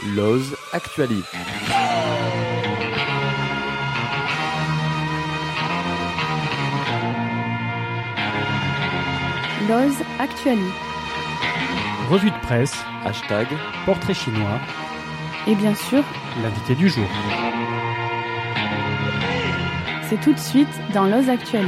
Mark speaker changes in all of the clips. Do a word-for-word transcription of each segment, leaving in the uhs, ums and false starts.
Speaker 1: Loz Actuali.
Speaker 2: Loz Actuali.
Speaker 3: Revue de presse,
Speaker 1: Hashtag
Speaker 3: portrait chinois
Speaker 2: Et bien sûr,
Speaker 3: l'invité du jour.
Speaker 2: c'est tout de suite dans Loz Actuali.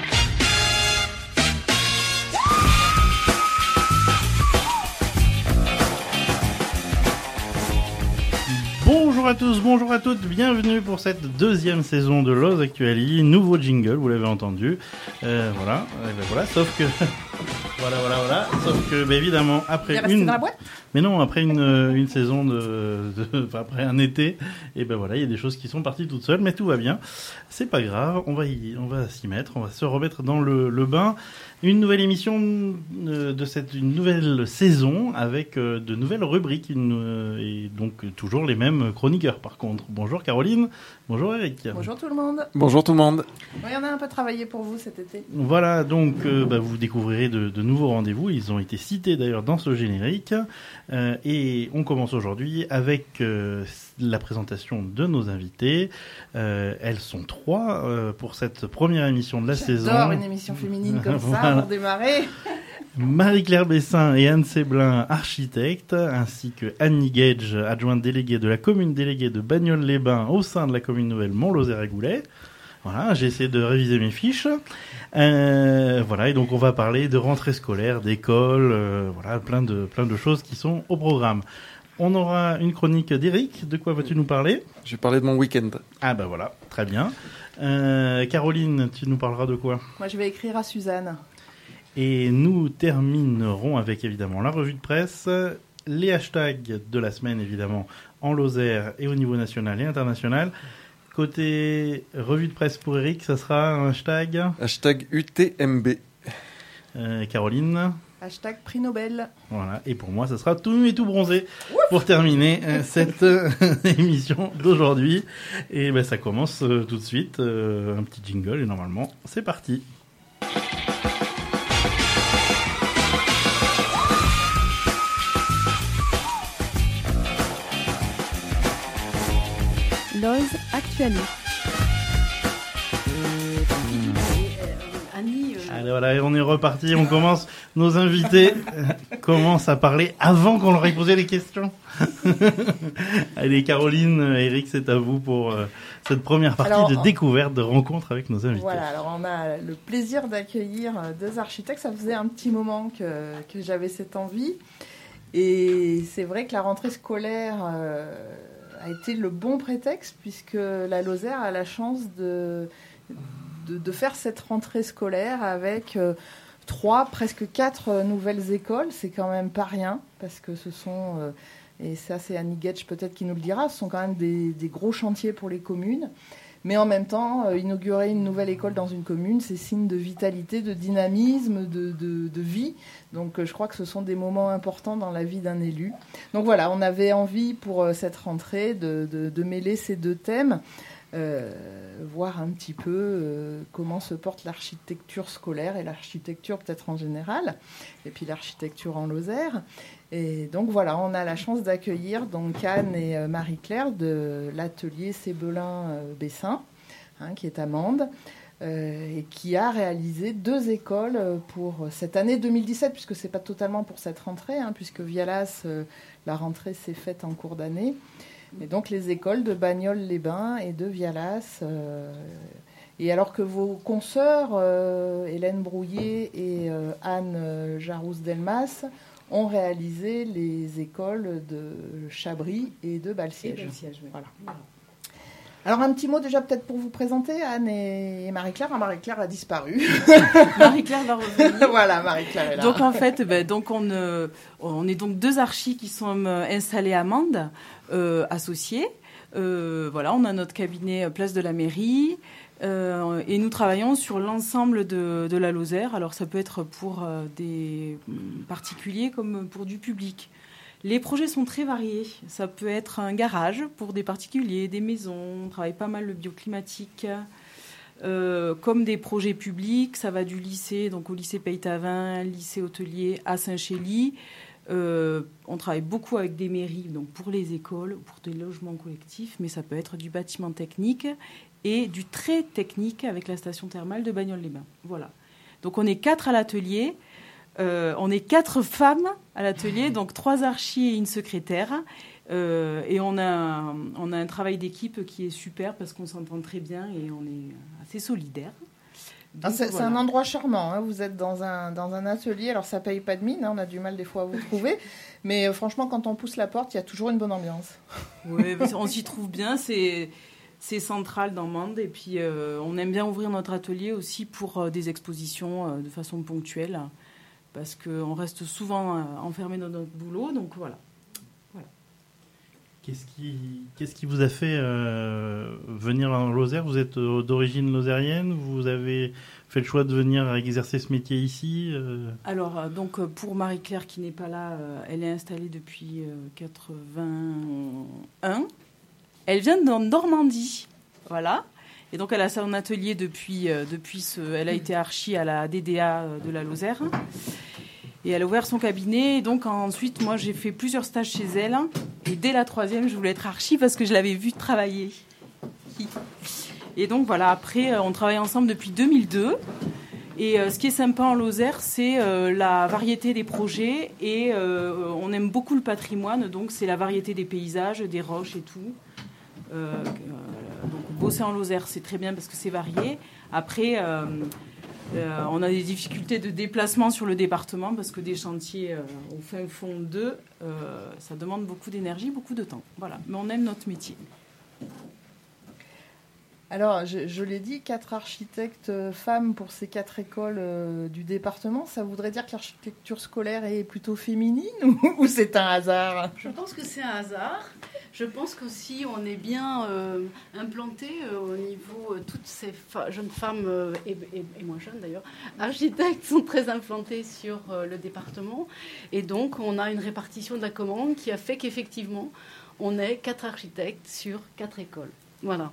Speaker 4: Bonjour à tous, bonjour à toutes, bienvenue pour cette deuxième saison de Loz Actuali. Nouveau jingle, vous l'avez entendu. Euh, voilà, euh, ben voilà, sauf que... voilà, voilà, voilà. Sauf que, bah, évidemment, après
Speaker 5: Il est resté
Speaker 4: une...
Speaker 5: dans la boîte ?
Speaker 4: Mais non, après une, une saison de... de... Enfin, après un été, et ben voilà, il y a des choses qui sont parties toutes seules, mais tout va bien. C'est pas grave, on va, y... on va s'y mettre, on va se remettre dans le, le bain. Une nouvelle émission de cette une nouvelle saison avec euh, de nouvelles rubriques une, euh, et donc toujours les mêmes chroniqueurs par contre. Bonjour Caroline, bonjour Eric.
Speaker 5: Bonjour tout le monde.
Speaker 1: Bonjour tout le monde.
Speaker 5: Oui, on a un peu travaillé pour vous cet été.
Speaker 4: Voilà, donc euh, bah, vous découvrirez de, de nouveaux rendez-vous. Ils ont été cités d'ailleurs dans ce générique. Euh, et on commence aujourd'hui avec euh, la présentation de nos invités. Euh, elles sont trois euh, pour cette première émission de la saison.
Speaker 5: J'adore une émission féminine comme
Speaker 4: Voilà.
Speaker 5: ça pour démarrer.
Speaker 4: Marie-Claire Bessin et Anne Séblin, architectes, ainsi que Annie Gage, adjointe déléguée de la commune déléguée de Bagnoles-les-Bains au sein de la commune nouvelle Mont-Lozère-et-Goulet. Voilà, j'ai essayé de réviser mes fiches. Euh, voilà, et donc on va parler de rentrée scolaire, d'école, euh, voilà, plein de, plein de choses qui sont au programme. On aura une chronique d'Éric. De quoi vas-tu nous parler ?
Speaker 1: Je vais parler de mon week-end.
Speaker 4: Ah bah voilà, très bien. Euh, Caroline, tu nous parleras de quoi ?
Speaker 5: Moi, je vais écrire à Suzanne.
Speaker 4: Et nous terminerons avec évidemment la revue de presse, les hashtags de la semaine évidemment en Lozère et au niveau national et international. Côté revue de presse pour Eric, ça sera un hashtag
Speaker 1: Hashtag U T M B.
Speaker 4: euh, Caroline.
Speaker 5: Hashtag prix Nobel.
Speaker 4: Voilà. Et pour moi, ça sera tout nu et tout bronzé pour terminer euh, cette euh, émission d'aujourd'hui. Et ben, ça commence euh, tout de suite. Euh, un petit jingle et normalement, c'est parti.
Speaker 2: Loz Actuali.
Speaker 5: Annie, euh,
Speaker 4: Allez, voilà, et on est reparti. On commence. Nos invités euh, commencent à parler avant qu'on leur ait posé les questions. Allez, Caroline, Eric, c'est à vous pour euh, cette première partie
Speaker 5: Alors,
Speaker 4: de découverte, de rencontre avec nos invités.
Speaker 5: voilà, alors on a le plaisir d'accueillir euh, deux architectes. Ça faisait un petit moment que, que j'avais cette envie. Et c'est vrai que la rentrée scolaire euh, a été le bon prétexte puisque la Lozère a la chance de, de, de faire cette rentrée scolaire avec euh, trois, presque quatre euh, nouvelles écoles. C'est quand même pas rien parce que ce sont, euh, et ça c'est Annie Gage peut-être qui nous le dira, ce sont quand même des, des gros chantiers pour les communes. Mais en même temps, euh, inaugurer une nouvelle école dans une commune, c'est signe de vitalité, de dynamisme, de, de, de vie. Donc euh, je crois que ce sont des moments importants dans la vie d'un élu. Donc voilà, on avait envie pour euh, cette rentrée de, de, de mêler ces deux thèmes, euh, voir un petit peu euh, comment se porte l'architecture scolaire et l'architecture peut-être en général, et puis l'architecture en Lozère. Et donc voilà, on a la chance d'accueillir donc Anne et euh, Marie-Claire de l'atelier Sébelin-Bessin, hein, qui est à Mende, euh, et qui a réalisé deux écoles pour cette année deux mille dix-sept, puisque c'est pas totalement pour cette rentrée, hein, puisque Vialas, euh, la rentrée s'est faite en cours d'année. Et donc les écoles de Bagnoles-les-Bains et de Vialas. Euh, et alors que vos consoeurs, euh, Hélène Brouillet et euh, Anne euh, Jarousse-Delmas, ont réalisé les écoles de Chabris et de Balsiège.
Speaker 6: Et Balsiège, oui.
Speaker 5: Voilà. Alors un petit mot déjà peut-être pour vous présenter, Anne et Marie-Claire. Ah, Marie-Claire a disparu.
Speaker 6: Marie-Claire va revenir.
Speaker 5: Voilà, Marie-Claire est là.
Speaker 6: Donc en fait, ben, donc on, euh, on est donc deux archis qui sont euh, installés à Mende, euh, associés. Euh, voilà, on a notre cabinet place de la mairie. Euh, et nous travaillons sur l'ensemble de, de la Lozère. Alors ça peut être pour euh, des particuliers comme pour du public. Les projets sont très variés. Ça peut être un garage pour des particuliers, des maisons. On travaille pas mal le bioclimatique. Euh, comme des projets publics, ça va du lycée, donc au lycée Peytavin, lycée hôtelier à Saint-Chély, Euh, on travaille beaucoup avec des mairies, donc pour les écoles, pour des logements collectifs, mais ça peut être du bâtiment technique et du très technique avec la station thermale de Bagnoles-les-Bains. Voilà. Donc on est quatre à l'atelier, euh, on est quatre femmes à l'atelier, donc trois archis et une secrétaire. Euh, et on a, on a un travail d'équipe qui est super parce qu'on s'entend très bien et on est assez solidaires.
Speaker 5: Ah, c'est,
Speaker 6: voilà.
Speaker 5: c'est un endroit charmant, hein. Vous êtes dans un, dans un atelier, alors ça paye pas de mine, hein. On a du mal des fois à vous trouver, mais euh, franchement quand on pousse la porte, il y a toujours une bonne ambiance.
Speaker 6: Oui, on s'y trouve bien, c'est, c'est central dans Mende, et puis euh, on aime bien ouvrir notre atelier aussi pour euh, des expositions euh, de façon ponctuelle, parce qu'on reste souvent euh, enfermé dans notre boulot, donc voilà.
Speaker 4: Qu'est-ce qui, qu'est-ce qui vous a fait euh, venir en Lozère ? Vous êtes euh, d'origine lozérienne ? Vous avez fait le choix de venir exercer ce métier ici euh...
Speaker 6: Alors, euh, donc, pour Marie-Claire qui n'est pas là, euh, elle est installée depuis euh, quatre-vingt-un. Elle vient de Normandie, voilà. Et donc, elle a son atelier depuis, euh, depuis ce... Elle a été archi à la D D A de la Lozère. Et elle a ouvert son cabinet. Et donc, ensuite, moi, j'ai fait plusieurs stages chez elle. Et dès la troisième, je voulais être archi parce que je l'avais vue travailler. Et donc, voilà, après, on travaille ensemble depuis deux mille deux. Et euh, ce qui est sympa en Lozère, c'est euh, la variété des projets. Et euh, on aime beaucoup le patrimoine. Donc, c'est la variété des paysages, des roches et tout. Euh, euh, donc, bosser en Lozère, c'est très bien parce que c'est varié. Après... Euh, Euh, on a des difficultés de déplacement sur le département parce que des chantiers euh, au fin fond d'eux, euh, ça demande beaucoup d'énergie, beaucoup de temps. Voilà. Mais on aime notre métier.
Speaker 5: Alors, je, je l'ai dit, quatre architectes femmes pour ces quatre écoles euh, du département, ça voudrait dire que l'architecture scolaire est plutôt féminine ou, ou c'est un hasard ?
Speaker 7: Je pense que c'est un hasard. Je pense qu'aussi on est bien euh, implanté euh, au niveau, euh, toutes ces fa- jeunes femmes, euh, et, et, et moins jeunes d'ailleurs, architectes sont très implantées sur euh, le département. Et donc on a une répartition de la commande qui a fait qu'effectivement on est quatre architectes sur quatre écoles. Voilà.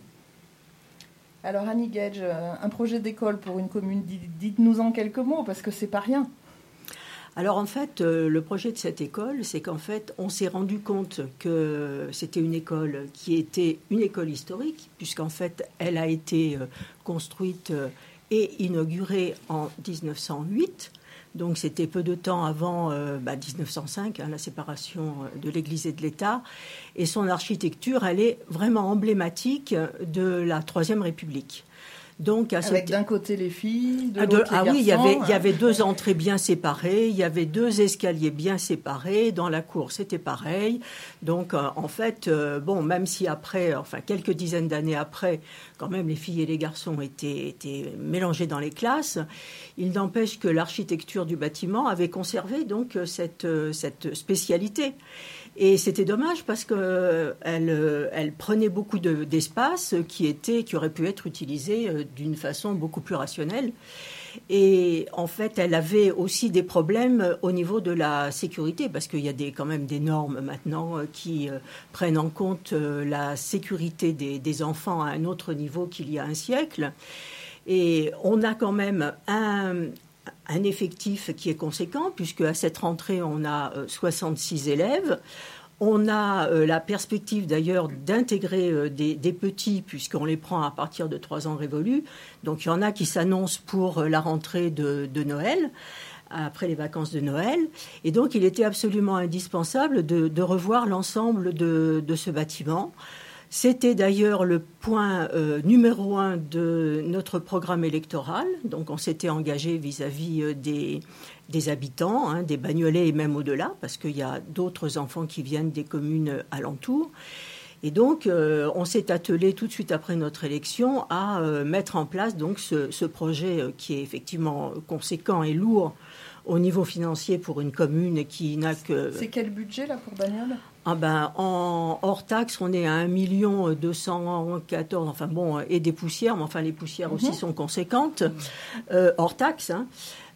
Speaker 5: Alors Annie Gage, un projet d'école pour une commune, dites-nous en quelques mots parce que c'est pas rien.
Speaker 8: Alors en fait, euh, le projet de cette école, c'est qu'en fait, on s'est rendu compte que c'était une école qui était une école historique, puisqu'en fait, elle a été euh, construite euh, et inaugurée en dix-neuf cent huit. Donc c'était peu de temps avant euh, bah, dix-neuf cent cinq, hein, la séparation de l'Église et de l'État. Et son architecture, elle est vraiment emblématique de la Troisième République. Donc, à
Speaker 5: Avec
Speaker 8: cette...
Speaker 5: d'un côté les filles, de
Speaker 8: ah,
Speaker 5: l'autre
Speaker 8: de...
Speaker 5: les
Speaker 8: ah
Speaker 5: garçons.
Speaker 8: oui, il y avait, il y avait deux entrées bien séparées, il y avait deux escaliers bien séparés. Dans la cour, c'était pareil. Donc, euh, en fait, euh, bon, même si après, enfin, quelques dizaines d'années après, quand même, les filles et les garçons étaient, étaient mélangés dans les classes, il n'empêche que l'architecture du bâtiment avait conservé donc cette, cette spécialité. Et c'était dommage parce qu'elle elle prenait beaucoup de, d'espace qui, était, qui aurait pu être utilisé d'une façon beaucoup plus rationnelle. Et en fait, elle avait aussi des problèmes au niveau de la sécurité parce qu'il y a des, quand même des normes maintenant qui euh, prennent en compte euh, la sécurité des, des enfants à un autre niveau qu'il y a un siècle. Et on a quand même un... un effectif qui est conséquent, puisque à cette rentrée, on a soixante-six élèves. On a euh, la perspective d'ailleurs d'intégrer euh, des, des petits, puisqu'on les prend à partir de trois ans révolus. Donc il y en a qui s'annoncent pour euh, la rentrée de, de Noël, après les vacances de Noël. Et donc il était absolument indispensable de, de revoir l'ensemble de, de ce bâtiment. C'était d'ailleurs le point euh, numéro un de notre programme électoral. Donc on s'était engagé vis-à-vis euh, des, des habitants, hein, des Bagnolais et même au-delà, parce qu'il y a d'autres enfants qui viennent des communes alentours. Et donc euh, on s'est attelé tout de suite après notre élection à euh, mettre en place donc, ce, ce projet euh, qui est effectivement conséquent et lourd au niveau financier pour une commune qui n'a que...
Speaker 5: C'est quel budget là pour Bagnoles ?
Speaker 8: Ah ben, en hors taxe, on est à un million deux cent quatorze, enfin bon, et des poussières, mais enfin les poussières aussi mm-hmm. sont conséquentes, euh, hors taxe. Hein.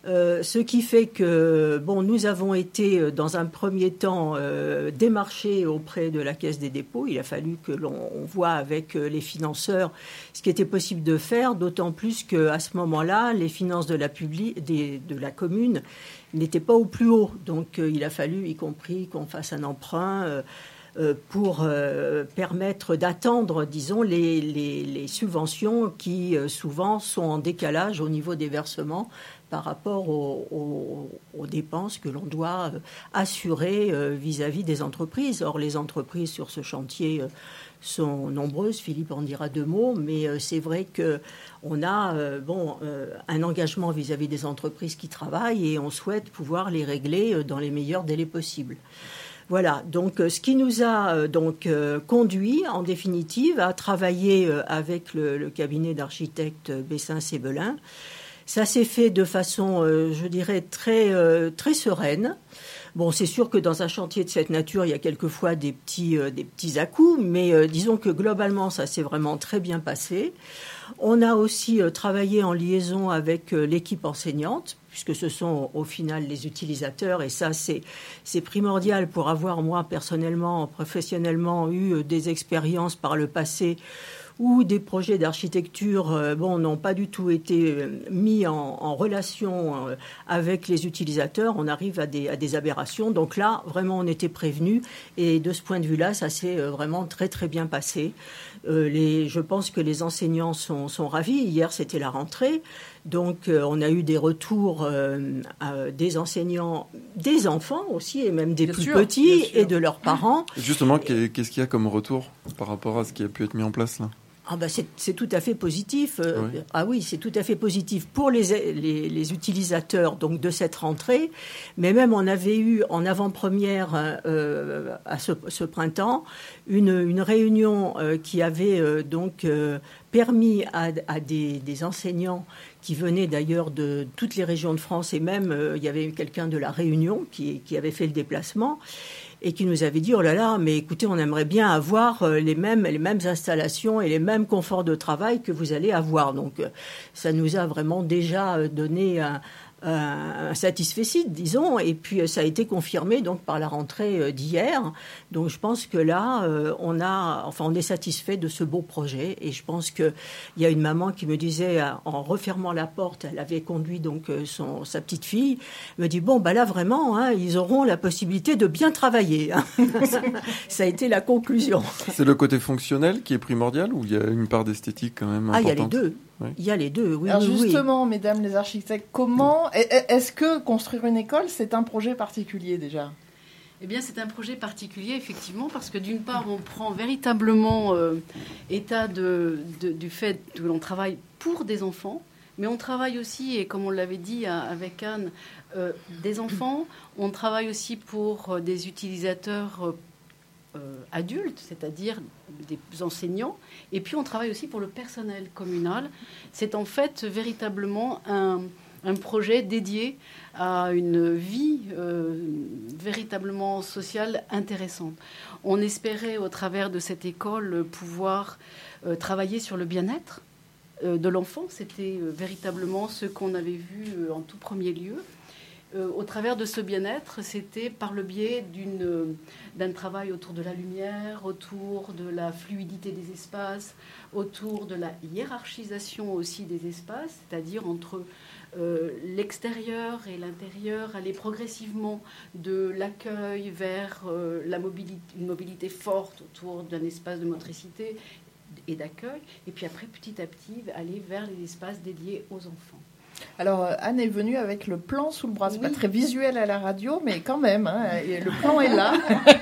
Speaker 8: Euh, ce qui fait que, bon, nous avons été, dans un premier temps, euh, démarchés auprès de la Caisse des dépôts. Il a fallu que l'on voit avec les financeurs ce qui était possible de faire, d'autant plus qu'à ce moment-là, les finances de la, publi- des, de la commune n'étaient pas au plus haut. Donc, euh, il a fallu, y compris, qu'on fasse un emprunt euh, euh, pour euh, permettre d'attendre, disons, les, les, les subventions qui, euh, souvent, sont en décalage au niveau des versements par rapport aux, aux, aux dépenses que l'on doit assurer vis-à-vis des entreprises. Or, les entreprises sur ce chantier sont nombreuses. Philippe en dira deux mots, mais c'est vrai qu'on a bon, un engagement vis-à-vis des entreprises qui travaillent et on souhaite pouvoir les régler dans les meilleurs délais possibles. Voilà, donc ce qui nous a donc conduit, en définitive, à travailler avec le, le cabinet d'architectes Bessin-Sébelin. Ça s'est fait de façon, euh, je dirais, très, euh, très sereine. Bon, c'est sûr que dans un chantier de cette nature, il y a quelquefois des petits, euh, des petits à-coups, mais euh, disons que globalement, ça s'est vraiment très bien passé. On a aussi euh, travaillé en liaison avec euh, l'équipe enseignante, puisque ce sont au final les utilisateurs, et ça, c'est, c'est primordial pour avoir, moi, personnellement, professionnellement, eu euh, des expériences par le passé où des projets d'architecture euh, bon, n'ont pas du tout été euh, mis en, en relation euh, avec les utilisateurs. On arrive à des, à des aberrations. Donc là, vraiment, on était prévenus. Et de ce point de vue-là, ça s'est euh, vraiment très, très bien passé. Euh, les, je pense que les enseignants sont, sont ravis. Hier, c'était la rentrée. Donc, euh, on a eu des retours euh, euh, des enseignants, des enfants aussi, et même des
Speaker 5: bien
Speaker 8: plus
Speaker 5: sûr,
Speaker 8: petits, et de leurs parents.
Speaker 1: Justement, qu'est-ce qu'il y a comme retour par rapport à ce qui a pu être mis en place là ?
Speaker 8: Ah ben c'est, c'est tout à fait positif.
Speaker 1: Oui.
Speaker 8: Ah oui, c'est tout à fait positif pour les, les, les utilisateurs donc de cette rentrée. Mais même on avait eu en avant-première euh, à ce, ce printemps une, une réunion euh, qui avait euh, donc euh, permis à, à des, des enseignants qui venaient d'ailleurs de toutes les régions de France, et même euh, il y avait quelqu'un de la Réunion qui, qui avait fait le déplacement, et qui nous avait dit « Oh là là, mais écoutez, on aimerait bien avoir les mêmes, les mêmes installations et les mêmes conforts de travail que vous allez avoir. » Donc, ça nous a vraiment déjà donné un, un satisfecit, disons, et puis ça a été confirmé donc par la rentrée d'hier. Donc, je pense que là, on a, enfin, on est satisfait de ce beau projet, et je pense qu'il y a une maman qui me disait, en refermant la porte, elle avait conduit donc son, sa petite fille, me dit « Bon, bah là, vraiment, hein, ils auront la possibilité de bien travailler. » Ça a été la conclusion.
Speaker 1: C'est le côté fonctionnel qui est primordial, ou il y a une part d'esthétique quand même importante ?
Speaker 8: Ah, il y a les deux. Oui. Il y a les deux, oui.
Speaker 5: Alors
Speaker 8: oui,
Speaker 5: justement,
Speaker 8: oui.
Speaker 5: mesdames les architectes, comment est-ce que construire une école, c'est un projet particulier déjà ?
Speaker 7: Eh bien, c'est un projet particulier, effectivement, parce que d'une part, on prend véritablement euh, état de, de, du fait que l'on travaille pour des enfants, mais on travaille aussi, et comme on l'avait dit avec Anne, euh, des enfants, on travaille aussi pour des utilisateurs euh, Euh, adultes, c'est-à-dire des enseignants, et puis on travaille aussi pour le personnel communal. C'est en fait véritablement un, un projet dédié à une vie euh, véritablement sociale intéressante. On espérait, au travers de cette école, pouvoir euh, travailler sur le bien-être euh, de l'enfant. C'était euh, véritablement ce qu'on avait vu euh, en tout premier lieu. Euh, au travers de ce bien-être, c'était par le biais d'une, euh, d'un travail autour de la lumière, autour de la fluidité des espaces, autour de la hiérarchisation aussi des espaces, c'est-à-dire entre euh, l'extérieur et l'intérieur, aller progressivement de l'accueil vers euh, la mobilité, une mobilité forte autour d'un espace de motricité et d'accueil, et puis après, petit à petit, aller vers les espaces dédiés aux enfants.
Speaker 5: Alors, Anne est venue avec le plan sous le bras. C'est
Speaker 7: oui.
Speaker 5: pas très visuel à la radio, mais quand même, hein, le plan est là.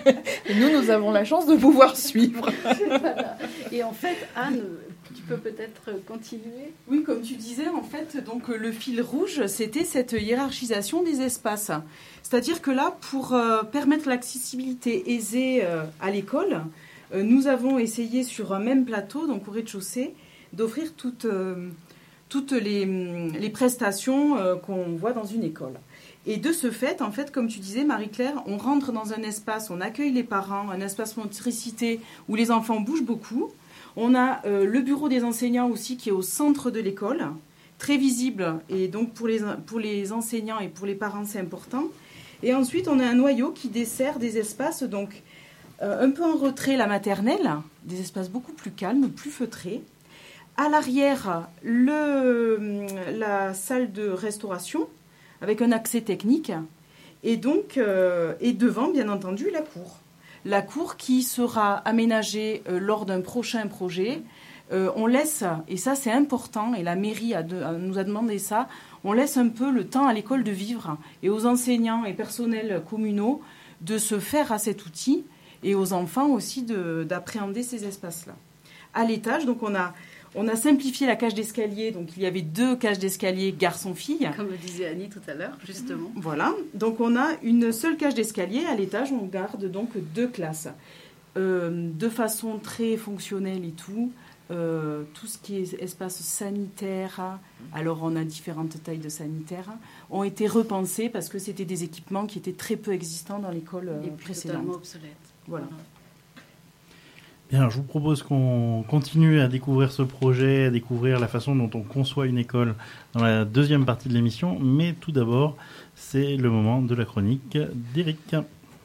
Speaker 5: Et nous, nous avons la chance de pouvoir suivre.
Speaker 7: Voilà. Et en fait, Anne, tu peux peut-être continuer ?
Speaker 6: Oui, comme tu disais, en fait, donc le fil rouge, c'était cette hiérarchisation des espaces. C'est-à-dire que là, pour euh, permettre l'accessibilité aisée euh, à l'école, euh, nous avons essayé sur un même plateau, donc au rez-de-chaussée, d'offrir toute... Euh, toutes les, les prestations euh, qu'on voit dans une école. Et de ce fait, en fait, comme tu disais, Marie-Claire, on rentre dans un espace, on accueille les parents, un espace motricité où les enfants bougent beaucoup. On a euh, le bureau des enseignants aussi qui est au centre de l'école, très visible. Et donc, pour les, pour les enseignants et pour les parents, c'est important. Et ensuite, on a un noyau qui dessert des espaces, donc euh, un peu en retrait, la maternelle, des espaces beaucoup plus calmes, plus feutrés. À l'arrière, le, la salle de restauration, avec un accès technique. Et donc, euh, et devant, bien entendu, la cour. La cour qui sera aménagée euh, lors d'un prochain projet. Euh, on laisse, et ça c'est important, et la mairie a de, a, nous a demandé ça, on laisse un peu le temps à l'école de vivre et aux enseignants et personnels communaux de se faire à cet outil et aux enfants aussi de, d'appréhender ces espaces-là. À l'étage, donc on a... On a simplifié la cage d'escalier, donc il y avait deux cages d'escalier garçon-fille.
Speaker 7: Comme le disait Annie tout à l'heure, justement.
Speaker 6: Voilà, donc on a une seule cage d'escalier. À l'étage, on garde donc deux classes. Euh, de façon très fonctionnelle et tout, euh, tout ce qui est espace sanitaire, alors on a différentes tailles de sanitaires, ont été repensés parce que c'était des équipements qui étaient très peu existants dans l'école euh,
Speaker 7: et puis
Speaker 6: précédente.
Speaker 7: totalement obsolètes.
Speaker 6: Voilà.
Speaker 7: voilà.
Speaker 4: Bien, alors je vous propose qu'on continue à découvrir ce projet, à découvrir la façon dont on conçoit une école dans la deuxième partie de l'émission. Mais tout d'abord, c'est le moment de la chronique d'Éric.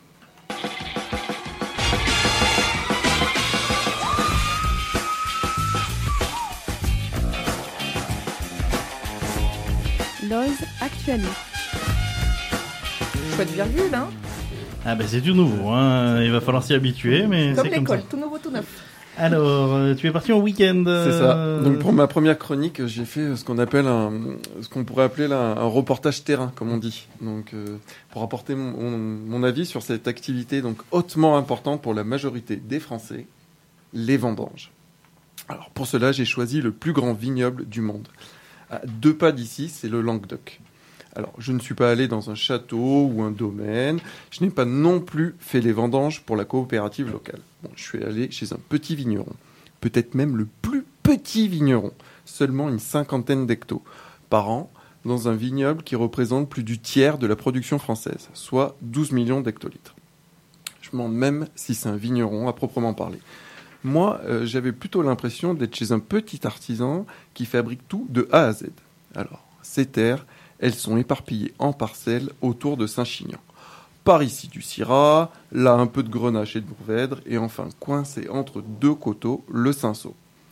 Speaker 2: L'O S Actuali.
Speaker 5: Chouette virgule, hein.
Speaker 4: Ah ben c'est tout nouveau, hein. Il va falloir s'y habituer, mais
Speaker 5: Comme
Speaker 4: c'est comme
Speaker 5: l'école,
Speaker 4: ça.
Speaker 5: tout nouveau, tout neuf.
Speaker 4: Alors, euh, tu es parti en week-end.
Speaker 1: C'est ça.
Speaker 4: euh,
Speaker 1: Donc pour ma première chronique, j'ai fait ce qu'on appelle un, ce qu'on pourrait appeler là, un reportage terrain, comme on dit. Donc euh, pour apporter mon, mon, mon avis sur cette activité donc hautement importante pour la majorité des Français, les vendanges. Alors pour cela, j'ai choisi le plus grand vignoble du monde. À deux pas d'ici, c'est le Languedoc. Alors, je ne suis pas allé dans un château ou un domaine. Je n'ai pas non plus fait les vendanges pour la coopérative locale. Bon, je suis allé chez un petit vigneron. Peut-être même le plus petit vigneron. Seulement une cinquantaine d'hectos par an dans un vignoble qui représente plus du tiers de la production française, soit douze millions d'hectolitres. Je me demande même si c'est un vigneron à proprement parler. Moi, euh, j'avais plutôt l'impression d'être chez un petit artisan qui fabrique tout de A à Z. Alors, ces terres... elles sont éparpillées en parcelles autour de Saint-Chinian. Par ici du Syrah, là un peu de Grenache et de Mourvèdre, et enfin coincé entre deux coteaux, le Cinsault.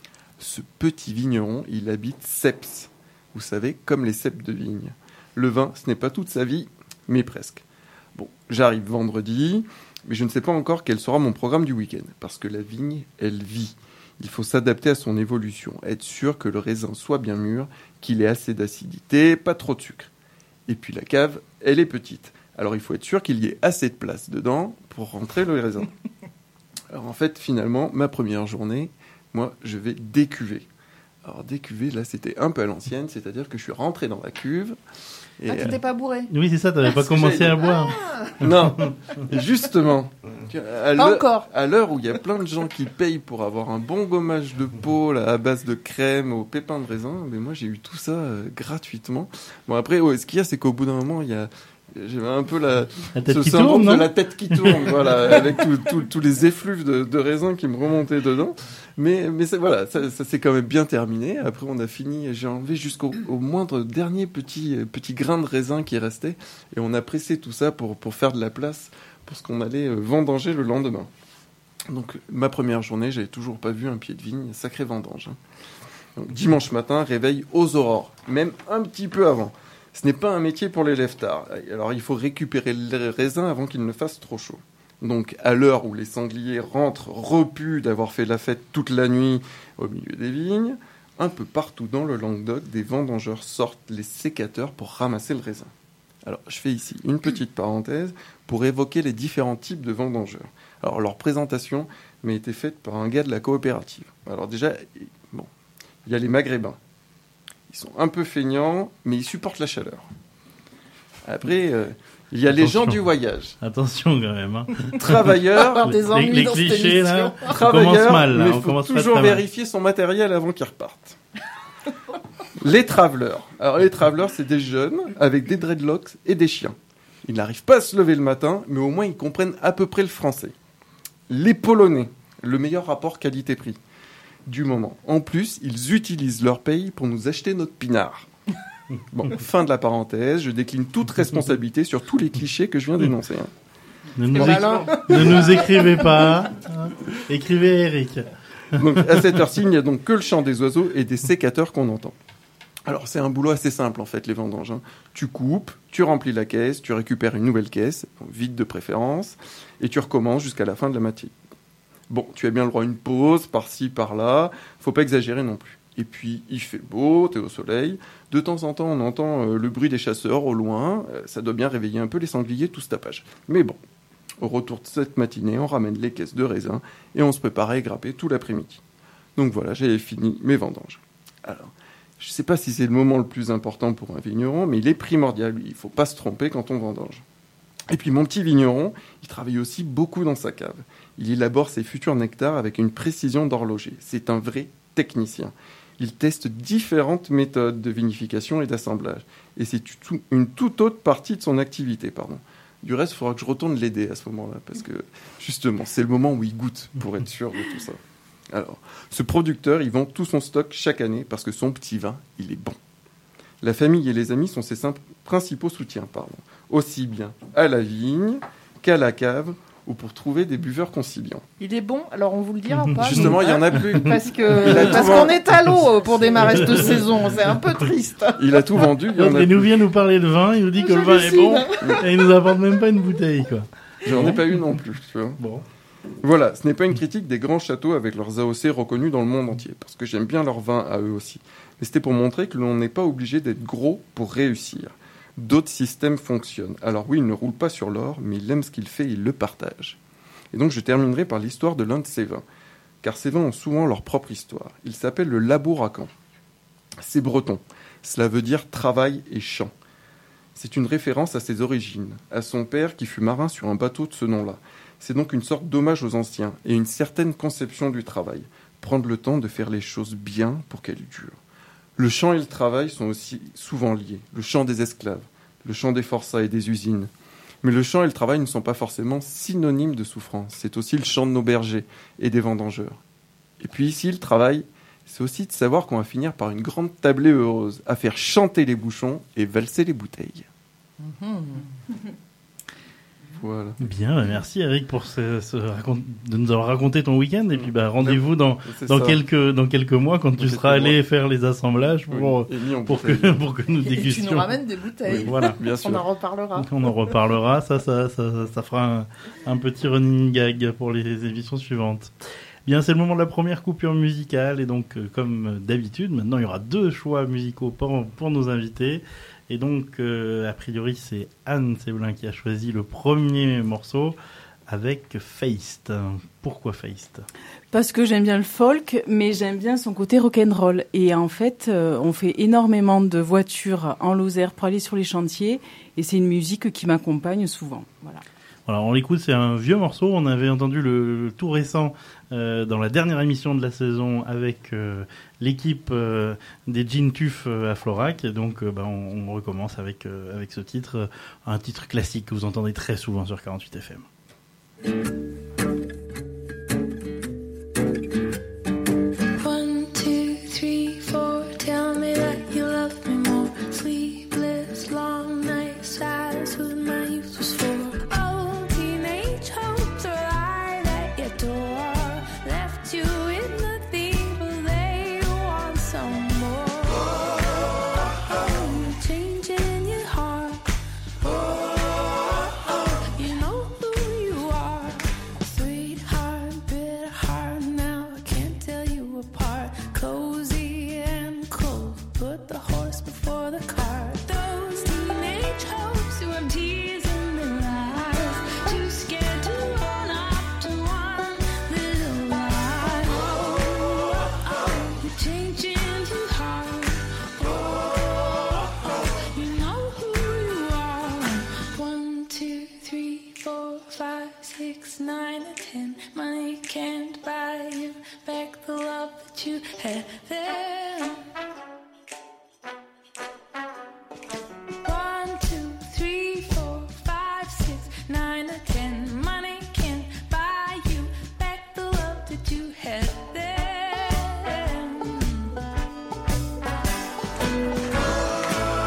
Speaker 1: Ce petit vigneron, il habite Ceps. Vous savez, comme les ceps de vigne. Le vin, ce n'est pas toute sa vie, mais presque. Bon, j'arrive vendredi, mais je ne sais pas encore quel sera mon programme du week-end, parce que la vigne, elle vit. Il faut s'adapter à son évolution, être sûr que le raisin soit bien mûr, qu'il ait assez d'acidité, pas trop de sucre. Et puis la cave, elle est petite. Alors il faut être sûr qu'il y ait assez de place dedans pour rentrer le raisin. Alors en fait, finalement, ma première journée, moi, je vais décuver. Alors décuver, là, c'était un peu à l'ancienne, c'est-à-dire que je suis rentré dans la cuve. Et
Speaker 5: Ah, tu t'es pas bourré.
Speaker 4: Oui, c'est ça, t'avais pas
Speaker 1: que
Speaker 4: commencé
Speaker 1: j'avais
Speaker 4: à boire.
Speaker 1: Non, justement. À l'heure,
Speaker 5: Encore.
Speaker 1: à l'heure où il y a plein de gens qui payent pour avoir un bon gommage de peau là, à base de crème aux pépins de raisin, mais moi j'ai eu tout ça euh, gratuitement. Bon après, ouais, ce qu'il y a, c'est qu'au bout d'un moment, il y a j'avais un peu la,
Speaker 4: La tête
Speaker 1: ce
Speaker 4: qui
Speaker 1: syndrome
Speaker 4: tourne,
Speaker 1: de
Speaker 4: non
Speaker 1: la tête qui tourne, voilà, avec tout- tout- tous les effluves de, de raisin qui me remontaient dedans. Mais, mais c'est, voilà, ça, ça s'est quand même bien terminé. Après, on a fini, j'ai enlevé jusqu'au au moindre dernier petit, petit grain de raisin qui restait. Et on a pressé tout ça pour, pour faire de la place pour ce qu'on allait euh, vendanger le lendemain. Donc, ma première journée, j'avais toujours pas vu un pied de vigne, sacré vendange. hein. Donc, dimanche matin, réveil aux aurores, même un petit peu avant. Ce n'est pas un métier pour les lève-tard. Alors, il faut récupérer le raisin avant qu'il ne fasse trop chaud. Donc, à l'heure où les sangliers rentrent repus d'avoir fait la fête toute la nuit au milieu des vignes, un peu partout dans le Languedoc, des vendangeurs sortent les sécateurs pour ramasser le raisin. Alors, je fais ici une petite parenthèse pour évoquer les différents types de vendangeurs. Alors, leur présentation m'a été faite par un gars de la coopérative. Alors déjà, bon, il y a les Maghrébins. Ils sont un peu feignants, mais ils supportent la chaleur. Après, euh, il y a les
Speaker 4: Attention.
Speaker 1: gens du voyage.
Speaker 4: Attention quand même. Hein.
Speaker 1: Travailleurs,
Speaker 5: Avoir des ennuis
Speaker 4: les les
Speaker 5: dans cette
Speaker 4: clichés là,
Speaker 5: émission.
Speaker 4: on commence
Speaker 1: travailleurs,
Speaker 4: mal. Là,
Speaker 1: mais
Speaker 4: on
Speaker 1: il faut
Speaker 4: commence pas
Speaker 1: toujours
Speaker 4: très mal.
Speaker 1: vérifier son matériel avant qu'ils repartent. Les travelers. Alors les travelers, c'est des jeunes avec des dreadlocks et des chiens. Ils n'arrivent pas à se lever le matin, mais au moins ils comprennent à peu près le français. Les Polonais, le meilleur rapport qualité-prix du moment. En plus, ils utilisent leur paye pour nous acheter notre pinard. Bon, fin de la parenthèse, je décline toute responsabilité sur tous les clichés que je viens d'énoncer. Hein.
Speaker 4: Ne nous,
Speaker 5: Voilà.
Speaker 4: éc- ne nous écrivez pas. hein. Écrivez à Eric.
Speaker 1: Donc, à cette heure-ci, il n'y a donc que le chant des oiseaux et des sécateurs qu'on entend. Alors, c'est un boulot assez simple, en fait, les vendanges. hein. Tu coupes, tu remplis la caisse, tu récupères une nouvelle caisse, vide de préférence, et tu recommences jusqu'à la fin de la matinée. Bon, tu as bien le droit à une pause, par-ci, par-là, faut pas exagérer non plus. Et puis, il fait beau, t'es au soleil. De temps en temps, on entend euh, le bruit des chasseurs au loin. Euh, ça doit bien réveiller un peu les sangliers, tout ce tapage. Mais bon, au retour de cette matinée, on ramène les caisses de raisin et on se prépare à égrapper tout l'après-midi. Donc voilà, j'ai fini mes vendanges. Alors, je ne sais pas si c'est le moment le plus important pour un vigneron, mais il est primordial. Il ne faut pas se tromper quand on vendange. Et puis mon petit vigneron, il travaille aussi beaucoup dans sa cave. Il élabore ses futurs nectars avec une précision d'horloger. C'est un vrai technicien. Il teste différentes méthodes de vinification et d'assemblage. Et c'est tout- une toute autre partie de son activité, pardon. Du reste, il faudra que je retourne l'aider à ce moment-là, parce que, justement, c'est le moment où il goûte, pour être sûr de tout ça. Alors, ce producteur, il vend tout son stock chaque année, parce que son petit vin, il est bon. La famille et les amis sont ses simp- principaux soutiens, pardon. Aussi bien à la vigne qu'à la cave, ou pour trouver des buveurs conciliants.
Speaker 5: Il est bon, alors on vous le dira pas.
Speaker 1: Justement, il y en a
Speaker 5: Hein
Speaker 1: plus.
Speaker 5: Parce
Speaker 1: Il
Speaker 5: que
Speaker 1: a
Speaker 5: parce
Speaker 1: tout
Speaker 5: qu'on
Speaker 1: vendu.
Speaker 5: est à l'eau pour démarrer cette saison, c'est un peu triste.
Speaker 1: Il a tout vendu, il y en
Speaker 4: L'autre,
Speaker 1: a
Speaker 4: il nous
Speaker 1: plus.
Speaker 4: vient nous parler de vin, il nous dit que le vin est bon, et il nous apporte même pas une bouteille, quoi.
Speaker 1: J'en ai pas eu non plus, tu vois.
Speaker 4: Bon.
Speaker 1: Voilà, ce n'est pas une critique des grands châteaux avec leurs A O C reconnus dans le monde entier, parce que j'aime bien leur vin à eux aussi. Mais c'était pour montrer que l'on n'est pas obligé d'être gros pour réussir. D'autres systèmes fonctionnent. Alors oui, il ne roule pas sur l'or, mais il aime ce qu'il fait et il le partage. Et donc je terminerai par l'histoire de l'un de ces vins, car ces vins ont souvent leur propre histoire. Il s'appelle le Labouracan. C'est breton. Cela veut dire travail et champ. C'est une référence à ses origines, à son père qui fut marin sur un bateau de ce nom-là. C'est donc une sorte d'hommage aux anciens et une certaine conception du travail. Prendre le temps de faire les choses bien pour qu'elles durent. Le champ et le travail sont aussi souvent liés. Le champ des esclaves, le champ des forçats et des usines. Mais le champ et le travail ne sont pas forcément synonymes de souffrance. C'est aussi le champ de nos bergers et des vendangeurs. Et puis ici, le travail, c'est aussi de savoir qu'on va finir par une grande tablée heureuse, à faire chanter les bouchons et valser les bouteilles. Voilà.
Speaker 4: Bien, bah merci Eric pour ce, ce racon- de nous avoir raconté ton week-end, et puis bah, rendez-vous dans,
Speaker 1: C'est
Speaker 4: dans,
Speaker 1: ça.
Speaker 4: quelques, dans quelques mois quand
Speaker 1: Dans
Speaker 4: tu
Speaker 1: quelques
Speaker 4: seras allé
Speaker 1: mois.
Speaker 4: faire les assemblages pour,
Speaker 1: Oui, et mis en
Speaker 4: pour, que,
Speaker 1: bouteille.
Speaker 4: pour que nous
Speaker 5: Et tu
Speaker 4: dégustions.
Speaker 5: nous ramènes des bouteilles.
Speaker 4: Oui, voilà.
Speaker 1: Bien sûr.
Speaker 5: On en reparlera.
Speaker 4: Donc on en reparlera, ça, ça, ça, ça fera un, un petit running gag pour les émissions suivantes. Bien, c'est le moment de la première coupure musicale, et donc, euh, comme d'habitude, maintenant il y aura deux choix musicaux pour, pour nos invités. Et donc, euh, a priori, c'est Anne Séblin qui a choisi le premier morceau avec Feist. Pourquoi Feist ?
Speaker 6: Parce que j'aime bien le folk, mais j'aime bien son côté rock'n'roll. Et en fait, euh, on fait énormément de voitures en Lozère pour aller sur les chantiers, et c'est une musique qui m'accompagne souvent. Voilà.
Speaker 4: Alors, on l'écoute, c'est un vieux morceau. On avait entendu le, le tout récent euh, dans la dernière émission de la saison avec euh, l'équipe euh, des Jean Tuff euh, à Florac. Et donc, euh, bah, on, on recommence avec, euh, avec ce titre, euh, un titre classique que vous entendez très souvent sur quarante-huit F M.
Speaker 9: One, two, three, four. Tell me that you love me more. Sleepless, long nights. That's what my youth was for. Old teenage hopes arrived at your door. Left you with nothing, but they want some more. You're changing your heart. You know who you are. Sweetheart, bitter heart. Now I can't tell you apart. Cozy and cold. Put the horse before the cart. Those teenage hopes who have tears in their eyes. Too scared to run up to one little lie. Oh, oh, you're changing too hard. Oh, oh, you know who you are. One, two, three, four, five, six, nine, and ten. Money can't buy you back the love that you had then. One, two, three, four, five, six, nine, or ten. Money can't buy you back the love that you had then.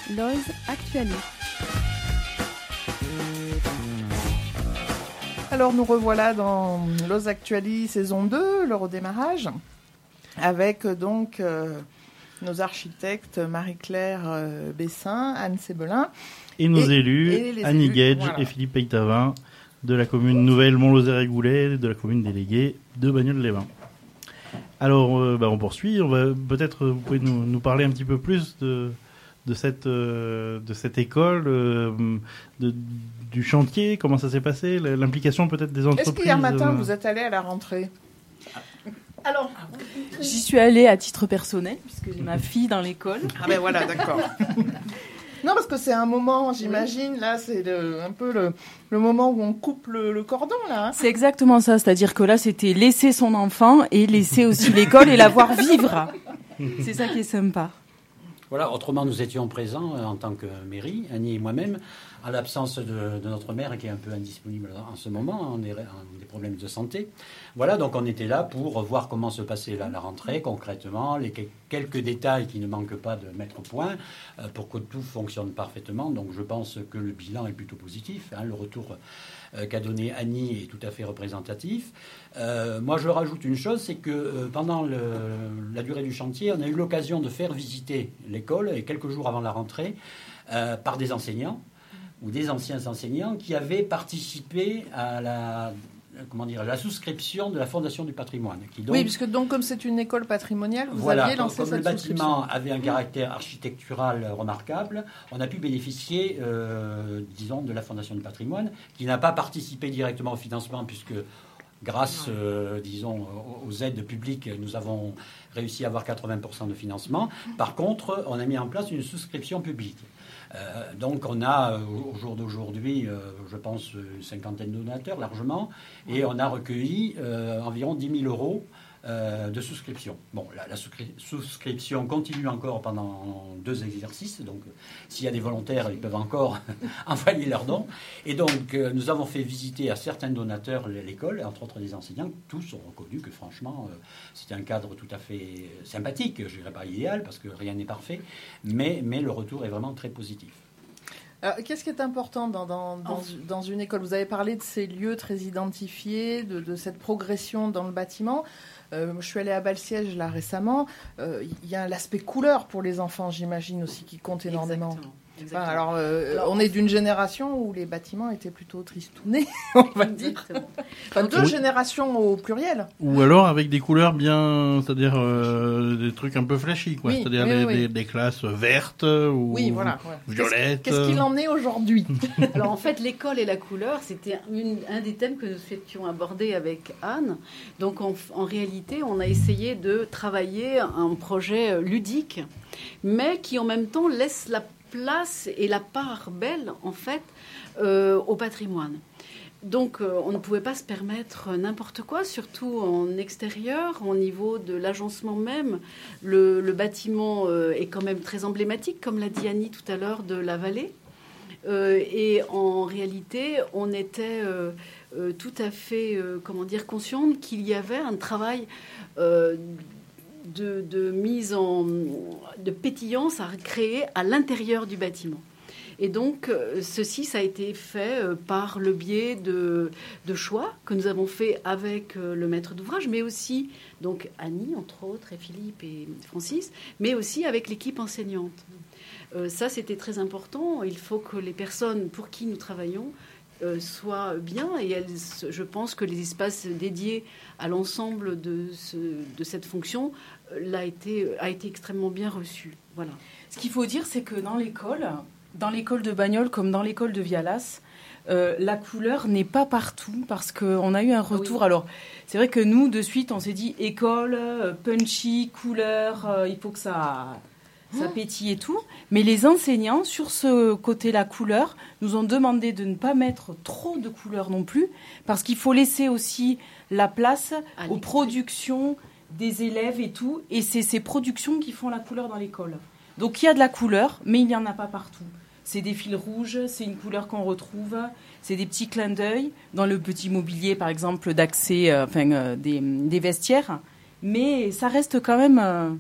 Speaker 2: Loise Actuali.
Speaker 5: Alors nous revoilà dans Loise Actuali saison deux, le redémarrage, avec euh, donc euh, nos architectes Marie-Claire euh, Bessin, Anne Sébelin.
Speaker 4: Et nos
Speaker 5: Et-
Speaker 4: élus,
Speaker 5: et les
Speaker 4: Annie
Speaker 5: élus,
Speaker 4: Gage
Speaker 5: voilà.
Speaker 4: et Philippe Peytavin, de la commune nouvelle Mont-Lozère-et-Goulet, de la commune déléguée de Bagnols-les-Bains. Alors, euh, bah, on poursuit. On va peut-être, vous pouvez nous, nous parler un petit peu plus de, de, cette, euh, de cette école, euh, de, du chantier, comment ça s'est passé, l'implication peut-être des entreprises.
Speaker 5: Est-ce qu'hier matin
Speaker 4: euh,
Speaker 5: vous êtes allé à la rentrée?
Speaker 6: Alors, j'y suis allée à titre personnel, puisque j'ai ma fille dans l'école.
Speaker 5: Ah ben voilà, d'accord. Non, parce que c'est un moment, j'imagine, là, c'est le- un peu le, le moment où on coupe le, le cordon, là. hein.
Speaker 6: C'est exactement ça, c'est-à-dire que là, c'était laisser son enfant et laisser aussi l'école et la voir vivre. C'est ça qui est sympa.
Speaker 10: Voilà, autrement, nous étions présents euh, en tant que mairie, Annie et moi-même, à l'absence de, de notre maire qui est un peu indisponible en ce moment, on est en des problèmes de santé. Voilà, donc on était là pour voir comment se passait la, la rentrée concrètement, les quel- quelques détails qui ne manquent pas de mettre au point euh, pour que tout fonctionne parfaitement. Donc je pense que le bilan est plutôt positif. Hein, le retour euh, qu'a donné Annie est tout à fait représentatif. Euh, moi, je rajoute une chose, c'est que euh, pendant le, la durée du chantier, on a eu l'occasion de faire visiter l'école, et quelques jours avant la rentrée, euh, par des enseignants ou des anciens enseignants qui avaient participé à la, comment dire, la souscription de la Fondation du patrimoine. Qui donc,
Speaker 5: Oui, puisque donc, comme c'est une école patrimoniale, vous
Speaker 10: voilà,
Speaker 5: aviez
Speaker 10: comme,
Speaker 5: lancé
Speaker 10: comme le
Speaker 5: cette
Speaker 10: bâtiment
Speaker 5: souscription.
Speaker 10: avait un caractère architectural remarquable, on a pu bénéficier, euh, disons, de la Fondation du patrimoine, qui n'a pas participé directement au financement, puisque grâce, euh, disons, aux aux aides publiques, nous avons réussi à avoir quatre-vingts pour cent de financement. Par contre, on a mis en place une souscription publique. Euh, donc on a euh, au jour d'aujourd'hui, euh, je pense, une cinquantaine de donateurs largement, et on a recueilli euh, environ dix mille euros euh, de souscription. Bon, la, la souscri- souscription continue encore pendant deux exercices, donc euh, s'il y a des volontaires, ils peuvent encore envoyer leurs dons. Et donc euh, nous avons fait visiter à certains donateurs l'école, entre autres des enseignants. Tous ont reconnu que franchement, euh, c'était un cadre tout à fait sympathique, je dirais pas idéal, parce que rien n'est parfait, mais, mais le retour est vraiment très positif.
Speaker 5: Alors, qu'est-ce qui est important dans, dans, dans, dans une école? Vous avez parlé de ces lieux très identifiés, de, de cette progression dans le bâtiment. Euh, je suis allée à Balsiège là récemment. Euh, Il y a l'aspect couleur pour les enfants, j'imagine aussi, qui compte énormément.
Speaker 6: Exactement.
Speaker 5: Enfin,
Speaker 6: Exactement.
Speaker 5: alors, euh,
Speaker 6: Alors,
Speaker 5: on est d'une génération où les bâtiments étaient plutôt tristounés, on va dire.
Speaker 6: Exactement.
Speaker 5: Enfin, deux
Speaker 4: Oui.
Speaker 5: générations au pluriel.
Speaker 4: Ou alors avec des couleurs bien, c'est-à-dire euh, des trucs un peu flashy, quoi.
Speaker 5: Oui,
Speaker 4: C'est-à-dire
Speaker 5: oui,
Speaker 4: des,
Speaker 5: oui.
Speaker 4: des- des classes vertes ou
Speaker 5: Oui, voilà. ouais.
Speaker 4: violettes.
Speaker 5: Qu'est-ce qu'est-ce qu'il en est aujourd'hui?
Speaker 7: Alors en fait, l'école et la couleur, c'était une- un des thèmes que nous souhaitions aborder avec Anne. Donc en, en réalité, on a essayé de travailler un projet euh, ludique, mais qui en même temps laisse la place et la part belle, en fait, euh, au patrimoine. Donc, euh, on ne pouvait pas se permettre n'importe quoi, surtout en extérieur, au niveau de l'agencement même. Le, le bâtiment euh, est quand même très emblématique, comme l'a dit Annie tout à l'heure, de la vallée. Euh, et en réalité, on était euh, euh, tout à fait, euh, comment dire, consciente qu'il y avait un travail euh, de, de mise en de pétillance à créer à l'intérieur du bâtiment. Et donc, euh, ceci, ça a été fait euh, par le biais de, de choix que nous avons fait avec euh, le maître d'ouvrage, mais aussi, donc Annie, entre autres, et Philippe et Francis, mais aussi avec l'équipe enseignante. Euh, ça, c'était très important. Il faut que les personnes pour qui nous travaillons euh, soient bien. Et elles, je pense que les espaces dédiés à l'ensemble de, ce, de cette fonction euh, l'a été, a été extrêmement bien reçu. Voilà.
Speaker 6: Ce qu'il faut dire, c'est que dans l'école, dans l'école de Bagnols comme dans l'école de Vialas, euh, la couleur n'est pas partout parce qu'on a eu un retour.
Speaker 7: Oui.
Speaker 6: Alors, c'est vrai que nous, de suite, on s'est dit école, euh, punchy, couleur, euh, il faut que ça, ça pétille et tout. Mais les enseignants, sur ce côté-là, couleur, nous ont demandé de ne pas mettre trop de couleur non plus parce qu'il faut laisser aussi la place
Speaker 7: À
Speaker 6: aux
Speaker 7: l'extrait.
Speaker 6: productions des élèves et tout. Et c'est ces productions qui font la couleur dans l'école. Donc il y a de la couleur, mais il n'y en a pas partout. C'est des fils rouges, c'est une couleur qu'on retrouve, c'est des petits clins d'œil dans le petit mobilier, par exemple, d'accès, euh, enfin, euh, des, des vestiaires. Mais ça reste quand même... euh,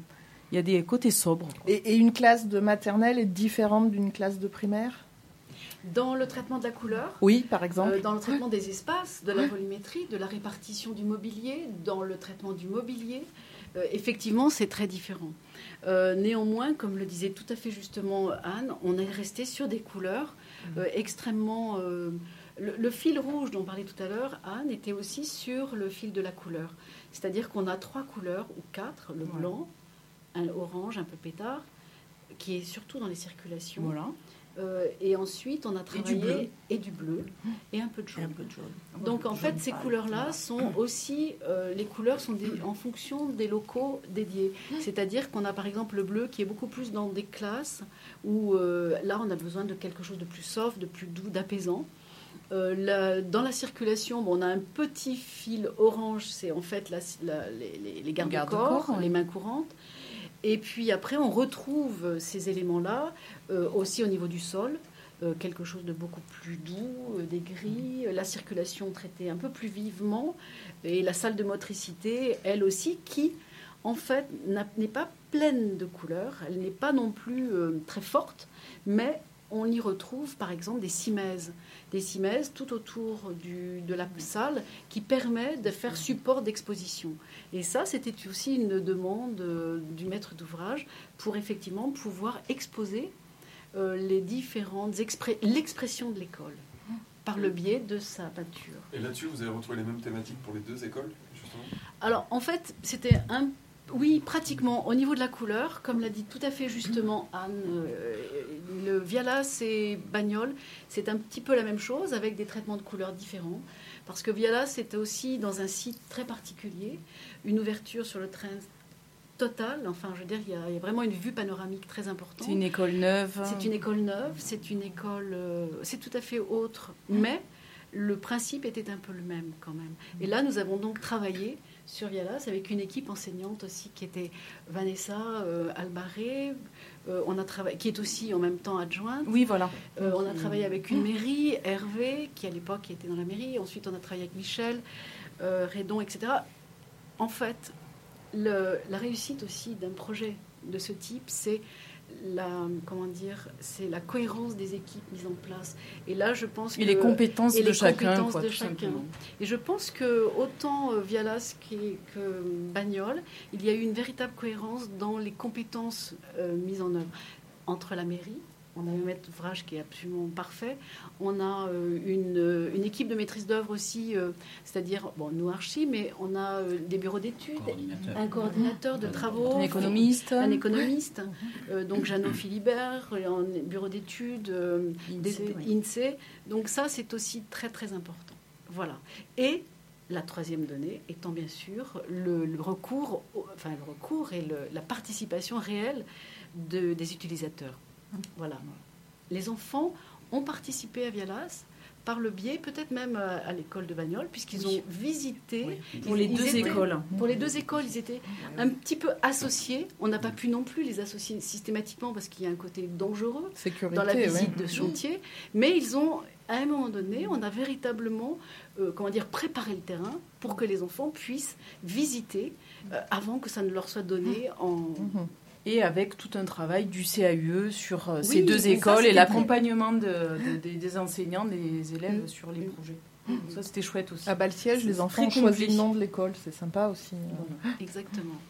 Speaker 6: il y a des côtés sobres.
Speaker 5: Et, et une classe de maternelle est différente d'une classe de primaire ?
Speaker 7: Dans le traitement de la couleur,
Speaker 5: Oui, par exemple.
Speaker 7: euh, dans le traitement des espaces, de la volumétrie, de la répartition du mobilier, dans le traitement du mobilier, euh, effectivement, c'est très différent. Euh, néanmoins, comme le disait tout à fait justement Anne, on est resté sur des couleurs euh, extrêmement... euh, le, le fil rouge dont parlait tout à l'heure Anne était aussi sur le fil de la couleur. C'est-à-dire qu'on a trois couleurs, ou quatre, le
Speaker 6: Ouais.
Speaker 7: blanc, un orange, un peu pétard, qui est surtout dans les circulations.
Speaker 6: Voilà.
Speaker 7: Euh, et ensuite, on a travaillé...
Speaker 8: bleu.
Speaker 7: Et du bleu. Et un peu de
Speaker 8: Et
Speaker 7: jaune.
Speaker 8: un peu de jaune.
Speaker 7: Donc en fait,
Speaker 8: Jaune
Speaker 7: ces
Speaker 8: pâle.
Speaker 7: couleurs-là sont aussi, euh, les couleurs sont des- en fonction des locaux dédiés. C'est-à-dire qu'on a par exemple le bleu qui est beaucoup plus dans des classes où euh, là on a besoin de quelque chose de plus soft, de plus doux, d'apaisant. Euh, la- dans la circulation, bon, on a un petit fil orange, c'est en fait la- la- les, les, les garde-corps,
Speaker 6: garde-corps, ouais.
Speaker 7: les mains courantes. Et puis après, on retrouve ces éléments-là euh, aussi au niveau du sol. Euh, quelque chose de beaucoup plus doux, euh, des gris, euh, la circulation traitée un peu plus vivement, et la salle de motricité, elle aussi, qui, en fait, n'a- n'est pas pleine de couleurs, elle n'est pas non plus euh, très forte, mais on y retrouve, par exemple, des cimaises, des cimaises tout autour du, de la salle, qui permet de faire support d'exposition. Et ça, c'était aussi une demande euh, du maître d'ouvrage pour effectivement pouvoir exposer Euh, les différentes expré- l'expression de l'école par le biais de sa peinture.
Speaker 1: Et là-dessus, vous avez retrouvé les mêmes thématiques pour les deux écoles, justement ?
Speaker 7: Alors en fait, c'était un oui, pratiquement au niveau de la couleur, comme l'a dit tout à fait justement Anne, euh, le Vialas et Bagnoles, c'est un petit peu la même chose avec des traitements de couleurs différents, parce que Vialas c'était aussi dans un site très particulier, une ouverture sur le train totale, enfin je veux dire, il y, a, il y a vraiment une vue panoramique très importante.
Speaker 6: C'est une école neuve.
Speaker 7: C'est une école neuve, c'est une école, euh, c'est tout à fait autre, mais le principe était un peu le même quand même. Et là, nous avons donc travaillé sur Vialas avec une équipe enseignante aussi qui était Vanessa euh, Albaré, euh, on a travaillé, qui est aussi en même temps adjointe.
Speaker 6: Oui, voilà.
Speaker 7: Euh, on a travaillé avec une mairie, Hervé, qui à l'époque était dans la mairie. Ensuite, on a travaillé avec Michel, euh, Redon, et cetera. En fait, le, la réussite aussi d'un projet de ce type, c'est la, comment dire, c'est la cohérence des équipes mises en place. Et là, je pense que
Speaker 6: Et les compétences
Speaker 7: et
Speaker 6: de
Speaker 7: les
Speaker 6: chacun,
Speaker 7: compétences
Speaker 6: quoi,
Speaker 7: de
Speaker 6: tout
Speaker 7: chacun.
Speaker 6: simplement.
Speaker 7: Et je pense que autant euh, Vialas que, que Bagnoles, il y a eu une véritable cohérence dans les compétences euh, mises en œuvre entre la mairie. On a un maître d'ouvrage qui est absolument parfait. On a euh, une, une équipe de maîtrise d'œuvre aussi, euh, c'est-à-dire, bon, nous archi, mais on a euh, des bureaux d'études,
Speaker 10: Coordinateur.
Speaker 7: un coordinateur de travaux,
Speaker 6: Un économiste.
Speaker 7: un économiste, euh, donc Jeannot Philibert, en bureau d'études, euh, des-
Speaker 6: INSEE,
Speaker 7: des- INSEE. Donc ça, c'est aussi très très important. Voilà. Et la troisième donnée étant bien sûr le, le recours, au- enfin le recours et le- la participation réelle de- des utilisateurs. Voilà. Les enfants ont participé à Vialas par le biais, peut-être même à, à l'école de Bagnoles, puisqu'ils
Speaker 6: Oui.
Speaker 7: ont visité.
Speaker 6: Oui.
Speaker 7: ils-
Speaker 6: Pour les
Speaker 7: ils
Speaker 6: deux
Speaker 7: étaient-
Speaker 6: écoles.
Speaker 7: Pour les deux écoles, ils étaient un petit peu associés. On n'a pas pu non plus les associer systématiquement parce qu'il y a un côté dangereux
Speaker 5: Sécurité,
Speaker 7: dans la visite
Speaker 5: ouais.
Speaker 7: de chantier. Mais ils ont, à un moment donné, on a véritablement, euh, comment dire, préparé le terrain pour que les enfants puissent visiter euh, avant que ça ne leur soit donné en...
Speaker 5: Mhm.
Speaker 6: Et avec tout un travail du C A U E sur euh, ces
Speaker 7: Oui,
Speaker 6: deux
Speaker 7: mais ça,
Speaker 6: écoles et
Speaker 7: c'était
Speaker 6: l'accompagnement de, de- des- des enseignants, des élèves
Speaker 7: Mm.
Speaker 6: sur les projets. Donc ça, c'était chouette aussi.
Speaker 5: À Balsiège, les
Speaker 6: C'est
Speaker 5: enfants ont
Speaker 6: très
Speaker 5: choisi
Speaker 6: complet.
Speaker 5: le nom de l'école, c'est sympa aussi.
Speaker 7: Exactement.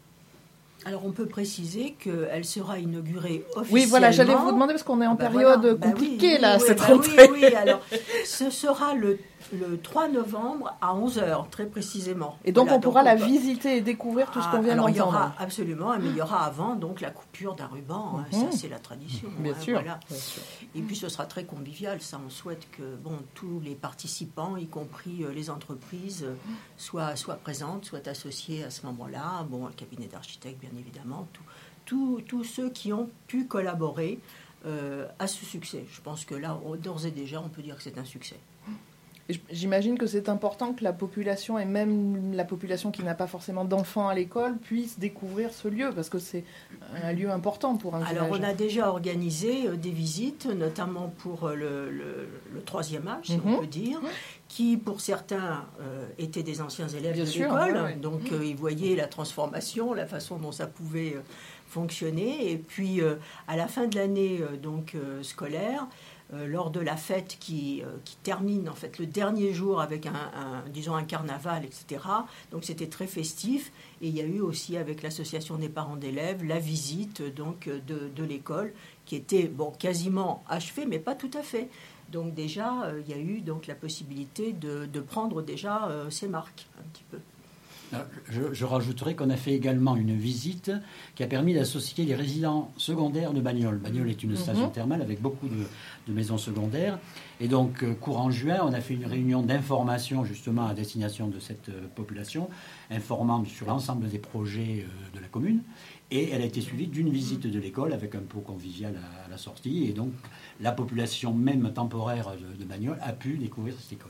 Speaker 8: Alors on peut préciser qu'elle sera inaugurée officiellement.
Speaker 5: Oui, voilà, j'allais vous demander parce qu'on est en
Speaker 8: Ah bah
Speaker 5: période
Speaker 8: voilà. Bah
Speaker 5: compliquée
Speaker 8: oui,
Speaker 5: là,
Speaker 8: oui,
Speaker 5: cette
Speaker 8: bah
Speaker 5: rentrée.
Speaker 8: Oui, oui, alors ce sera le, le trois novembre à onze heures, très précisément.
Speaker 5: Et donc
Speaker 8: Voilà,
Speaker 5: on pourra la
Speaker 8: peut-
Speaker 5: visiter et découvrir tout ce qu'on
Speaker 8: Ah,
Speaker 5: vient
Speaker 8: alors, il y
Speaker 5: d'entendre.
Speaker 8: aura absolument, mais il y aura avant donc la coupure d'un ruban, hein,
Speaker 5: Mhm.
Speaker 8: ça c'est la tradition.
Speaker 5: Bien
Speaker 8: hein,
Speaker 5: sûr.
Speaker 8: voilà.
Speaker 5: Bien sûr.
Speaker 8: Et puis ce sera très convivial, ça on souhaite que bon, tous les participants, y compris euh, les entreprises, euh, soient, soient présentes, soient associés à ce moment-là. Bon, le cabinet d'architectes bien évidemment, tout- tout- tous ceux qui ont pu collaborer euh, à ce succès. Je pense que là, on- d'ores et déjà, on peut dire que c'est un succès.
Speaker 5: Et j'imagine que c'est important que la population, et même la population qui n'a pas forcément d'enfants à l'école, puisse découvrir ce lieu, parce que c'est un lieu important pour un
Speaker 8: Alors,
Speaker 5: village.
Speaker 8: on a déjà organisé euh, des visites, notamment pour euh, le, le, le troisième âge, si
Speaker 5: Mhm.
Speaker 8: on peut dire, qui, pour certains, euh, étaient des anciens élèves
Speaker 5: Bien
Speaker 8: de
Speaker 5: sûr,
Speaker 8: l'école.
Speaker 5: ouais, ouais.
Speaker 8: Donc,
Speaker 5: Mhm.
Speaker 8: euh, ils voyaient la transformation, la façon dont ça pouvait euh, fonctionner. Et puis, euh, à la fin de l'année euh, donc euh, scolaire, Euh, lors de la fête qui, euh, qui termine en fait le dernier jour avec un, un- disons un carnaval, et cetera. Donc c'était très festif. Et il y a eu aussi avec l'association des parents d'élèves la visite donc de, de l'école qui était bon quasiment achevée, mais pas tout à fait. Donc déjà euh, il y a eu donc la possibilité de, de prendre déjà euh, ses marques un petit peu.
Speaker 10: Je, je rajouterai qu'on a fait également une visite qui a permis d'associer les résidents secondaires de Bagnols. Bagnols est une station
Speaker 5: Mhm.
Speaker 10: thermale avec beaucoup de, de maisons secondaires. Et donc, euh, courant juin, on a fait une réunion d'information justement à destination de cette euh, population, informant sur l'ensemble des projets euh, de la commune. Et elle a été suivie d'une visite de l'école avec un pot convivial à, à la sortie. Et donc, la population même temporaire de, de Bagnols a pu découvrir cette école.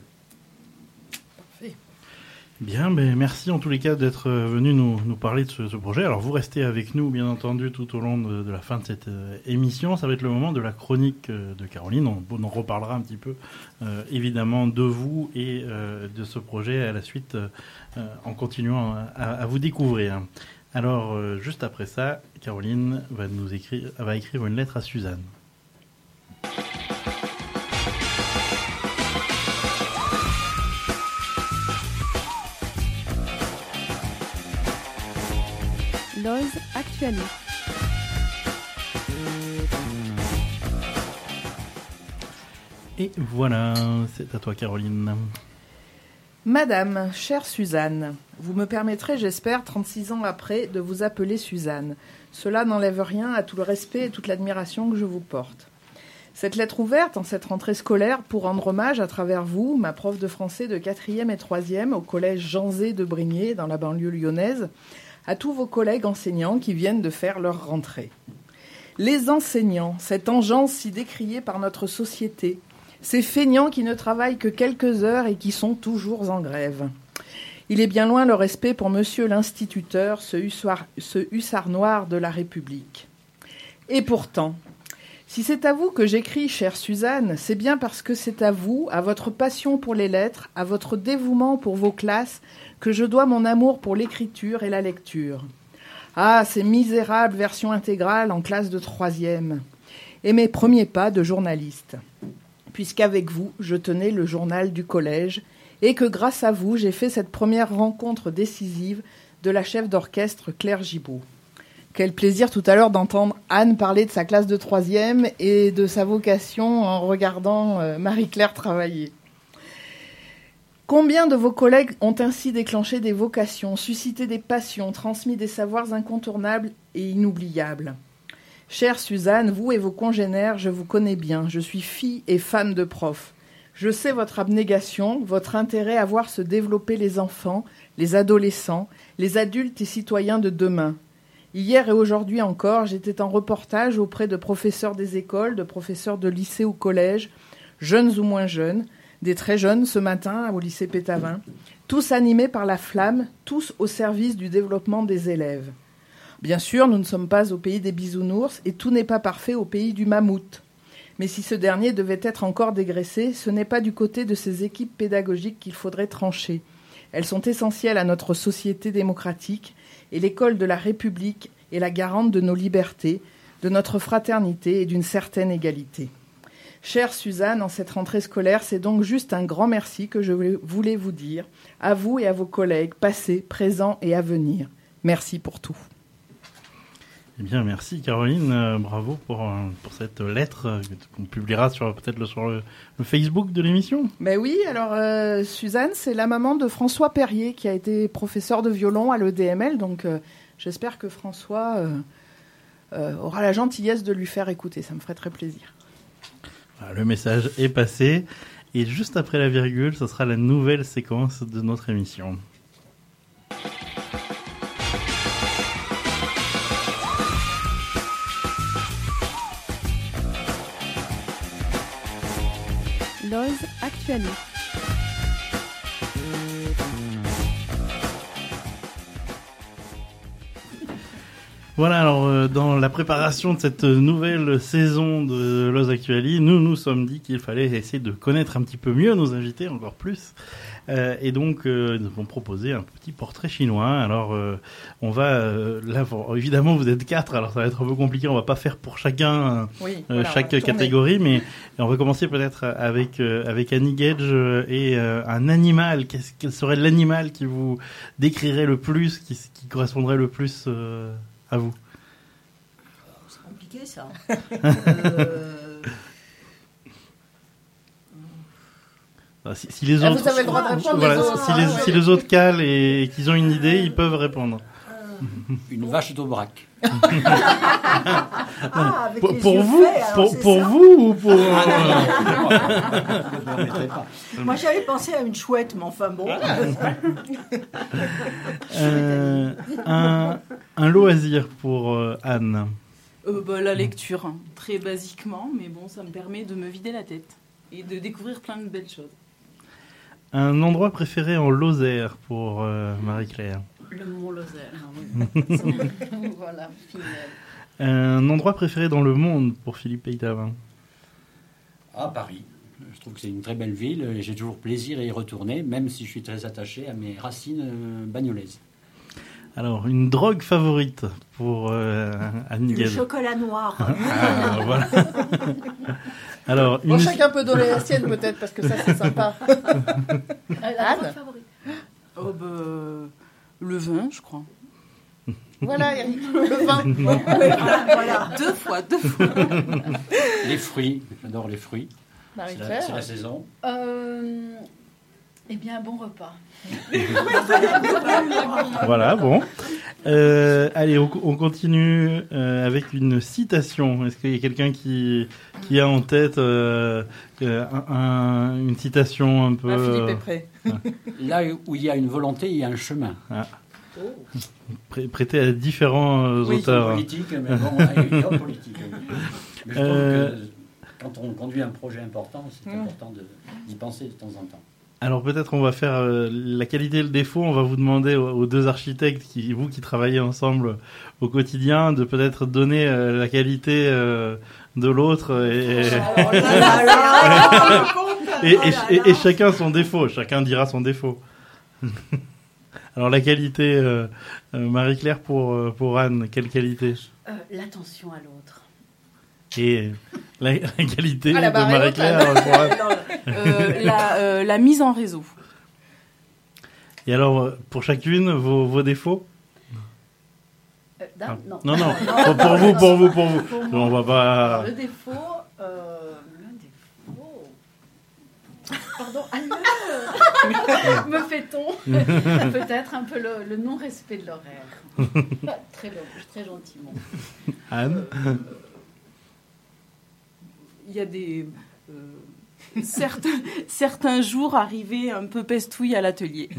Speaker 4: Bien, ben merci en tous les cas d'être euh, venu nous, nous parler de ce, ce projet. Alors vous restez avec nous bien entendu tout au long de, de la fin de cette euh, émission. Ça va être le moment de la chronique euh, de Caroline. On, on en reparlera un petit peu euh, évidemment de vous et euh, de ce projet à la suite euh, euh, en continuant à, à vous découvrir. Alors euh, juste après ça, Caroline va nous écrire, va écrire une lettre à Suzanne.
Speaker 2: Loz Actuali.
Speaker 4: Et voilà, c'est à toi Caroline.
Speaker 5: Madame, chère Suzanne, vous me permettrez, j'espère, trente-six ans après, de vous appeler Suzanne. Cela n'enlève rien à tout le respect et toute l'admiration que je vous porte. Cette lettre ouverte en cette rentrée scolaire pour rendre hommage à travers vous, ma prof de français de quatrième et troisième au collège Jean Zé de Brignais dans la banlieue lyonnaise, à tous vos collègues enseignants qui viennent de faire leur rentrée. Les enseignants, cette engeance si décriée par notre société, ces feignants qui ne travaillent que quelques heures et qui sont toujours en grève. Il est bien loin le respect pour monsieur l'instituteur, ce hussard, ce hussard noir de la République. Et pourtant, si c'est à vous que j'écris, chère Suzanne, c'est bien parce que c'est à vous, à votre passion pour les lettres, à votre dévouement pour vos classes, que je dois mon amour pour l'écriture et la lecture. Ah, ces misérables versions intégrales en classe de troisième. Et mes premiers pas de journaliste. Puisqu'avec vous, je tenais le journal du collège, et que grâce à vous, j'ai fait cette première rencontre décisive de la chef d'orchestre Claire Gibault. Quel plaisir tout à l'heure d'entendre Anne parler de sa classe de troisième et de sa vocation en regardant euh, Marie-Claire travailler. Combien de vos collègues ont ainsi déclenché des vocations, suscité des passions, transmis des savoirs incontournables et inoubliables. Chère Suzanne, vous et vos congénères, je vous connais bien. Je suis fille et femme de prof. Je sais votre abnégation, votre intérêt à voir se développer les enfants, les adolescents, les adultes et citoyens de demain. Hier et aujourd'hui encore, j'étais en reportage auprès de professeurs des écoles, de professeurs de lycée ou collège, jeunes ou moins jeunes, des très jeunes ce matin au lycée Pétavin, tous animés par la flamme, tous au service du développement des élèves. Bien sûr, nous ne sommes pas au pays des bisounours et tout n'est pas parfait au pays du mammouth. Mais si ce dernier devait être encore dégraissé, ce n'est pas du côté de ces équipes pédagogiques qu'il faudrait trancher. Elles sont essentielles à notre société démocratique et l'école de la République est la garante de nos libertés, de notre fraternité et d'une certaine égalité. Chère Suzanne, en cette rentrée scolaire, c'est donc juste un grand merci que je voulais vous dire, à vous et à vos collègues, passés, présents et à venir. Merci pour tout.
Speaker 4: Eh bien, merci Caroline, euh, bravo pour, euh, pour cette lettre euh, qu'on publiera sur peut-être le, sur le, le Facebook de l'émission.
Speaker 5: Ben oui, alors euh, Suzanne, c'est la maman de François Perrier qui a été professeur de violon à l'E D M L, donc euh, j'espère que François euh, euh, aura la gentillesse de lui faire écouter, ça me ferait très plaisir.
Speaker 4: Voilà, le message est passé et juste après la virgule, ce sera la nouvelle séquence de notre émission.
Speaker 2: Loz Actuali.
Speaker 4: Voilà, alors euh, dans la préparation de cette nouvelle saison de Loz Actuali, nous nous sommes dit qu'il fallait essayer de connaître un petit peu mieux nos invités, encore plus. Euh, et donc, euh, nous avons proposé un petit portrait chinois. Alors, euh, on va... Euh, là, bon, évidemment, vous êtes quatre, alors ça va être un peu compliqué. On va pas faire pour chacun
Speaker 5: Oui,
Speaker 4: euh,
Speaker 5: voilà,
Speaker 4: chaque
Speaker 5: on va tourner.
Speaker 4: catégorie, mais on va commencer peut-être avec euh, avec Annie Gage euh, et euh, un animal. Qu'est-ce, quel serait l'animal qui vous décrirait le plus, qui, qui correspondrait le plus euh, à vous?
Speaker 8: C'est compliqué ça. euh...
Speaker 4: Si, si les
Speaker 5: Ah,
Speaker 4: autres,
Speaker 5: vous avez le droit de répondre,
Speaker 4: voilà,
Speaker 5: les autres,
Speaker 4: si,
Speaker 5: hein,
Speaker 4: les,
Speaker 5: ouais.
Speaker 4: si les autres calent et qu'ils ont une idée, ils peuvent répondre.
Speaker 10: Une vache d'Aubrac.
Speaker 8: Ah, avec
Speaker 4: Pour,
Speaker 8: les
Speaker 4: pour
Speaker 8: yeux
Speaker 4: vous,
Speaker 8: faits, alors
Speaker 4: pour,
Speaker 8: c'est
Speaker 4: pour
Speaker 8: ça.
Speaker 4: vous ou pour
Speaker 10: Ah, non, non, je ne me permettrai pas.
Speaker 8: Moi, j'avais pensé à une chouette, mais enfin bon.
Speaker 4: euh, un, un loisir pour euh, Anne.
Speaker 6: Euh, bah, la lecture, hein, très basiquement, mais bon, ça me permet de me vider la tête et de découvrir plein de belles choses.
Speaker 4: Un endroit préféré en Lozère pour euh, Marie-Claire.
Speaker 7: Le Mont Lozère. Ah, oui. Voilà, fidèle.
Speaker 4: Un endroit préféré dans le monde pour Philippe Peytavin.
Speaker 10: À Paris. Je trouve que c'est une très belle ville et j'ai toujours plaisir à y retourner, même si je suis très attaché à mes racines euh, bagnolaises.
Speaker 4: Alors, une drogue favorite pour euh, Anne
Speaker 8: Le
Speaker 4: Gade.
Speaker 8: chocolat noir.
Speaker 4: Ah, voilà. Alors,
Speaker 5: Bon,
Speaker 4: une...
Speaker 5: chacun peut donner la sienne peut-être, parce que ça c'est sympa. Anne,
Speaker 6: Oh, bah, le vin, je crois.
Speaker 5: voilà Eric, le vin.
Speaker 6: Voilà, deux fois, deux fois.
Speaker 10: Les fruits, j'adore les fruits. C'est la, c'est
Speaker 5: Marie-Claire.
Speaker 10: la saison.
Speaker 7: Euh, eh bien, un bon repas.
Speaker 4: Voilà, bon. Euh, allez, on, on continue euh, avec une citation. Est-ce qu'il y a quelqu'un qui, qui a en tête euh, euh, un, un- une citation un peu...
Speaker 5: Ah, Philippe
Speaker 4: euh,
Speaker 5: est prêt.
Speaker 10: Là où il y a une volonté, il y a un chemin.
Speaker 4: pré- prêtée à différents euh,
Speaker 5: Oui,
Speaker 4: auteurs.
Speaker 10: Politique, mais bon, il y a une politique. Mais je trouve
Speaker 4: Euh,
Speaker 10: que quand on conduit un projet important, c'est
Speaker 5: Mm.
Speaker 10: important de- d'y penser de temps en temps.
Speaker 4: Alors peut-être on va faire euh, la qualité et le défaut. On va vous demander aux, aux deux architectes, qui, vous qui travaillez ensemble au quotidien, de peut-être donner euh, la qualité euh, de l'autre et,
Speaker 8: Oh là là là.
Speaker 4: et, et, et- et chacun son défaut. Chacun dira son défaut. Alors la qualité, euh, euh, Marie-Claire pour euh, pour Anne, quelle qualité?
Speaker 7: Euh, L'attention à l'autre.
Speaker 4: Et la, la qualité
Speaker 5: Ah, la
Speaker 4: de
Speaker 5: barre est haute,
Speaker 4: Marie-Claire
Speaker 5: là.
Speaker 4: pour Anne.
Speaker 6: Euh, la, euh, la mise en réseau.
Speaker 4: Et alors euh, pour chacune vos, vos défauts?
Speaker 7: Euh, d'un- non.
Speaker 4: Non non, pour, pour vous, pour vous, pour vous. On va pas.
Speaker 7: Alors, le défaut, euh, le défaut. Pardon, allô. Me fait-on peut-être un peu le, le non-respect de l'horaire. Très, très gentiment.
Speaker 4: Anne.
Speaker 6: Euh, Il y a des euh, certains, certains jours arrivés un peu pestouilles à l'atelier.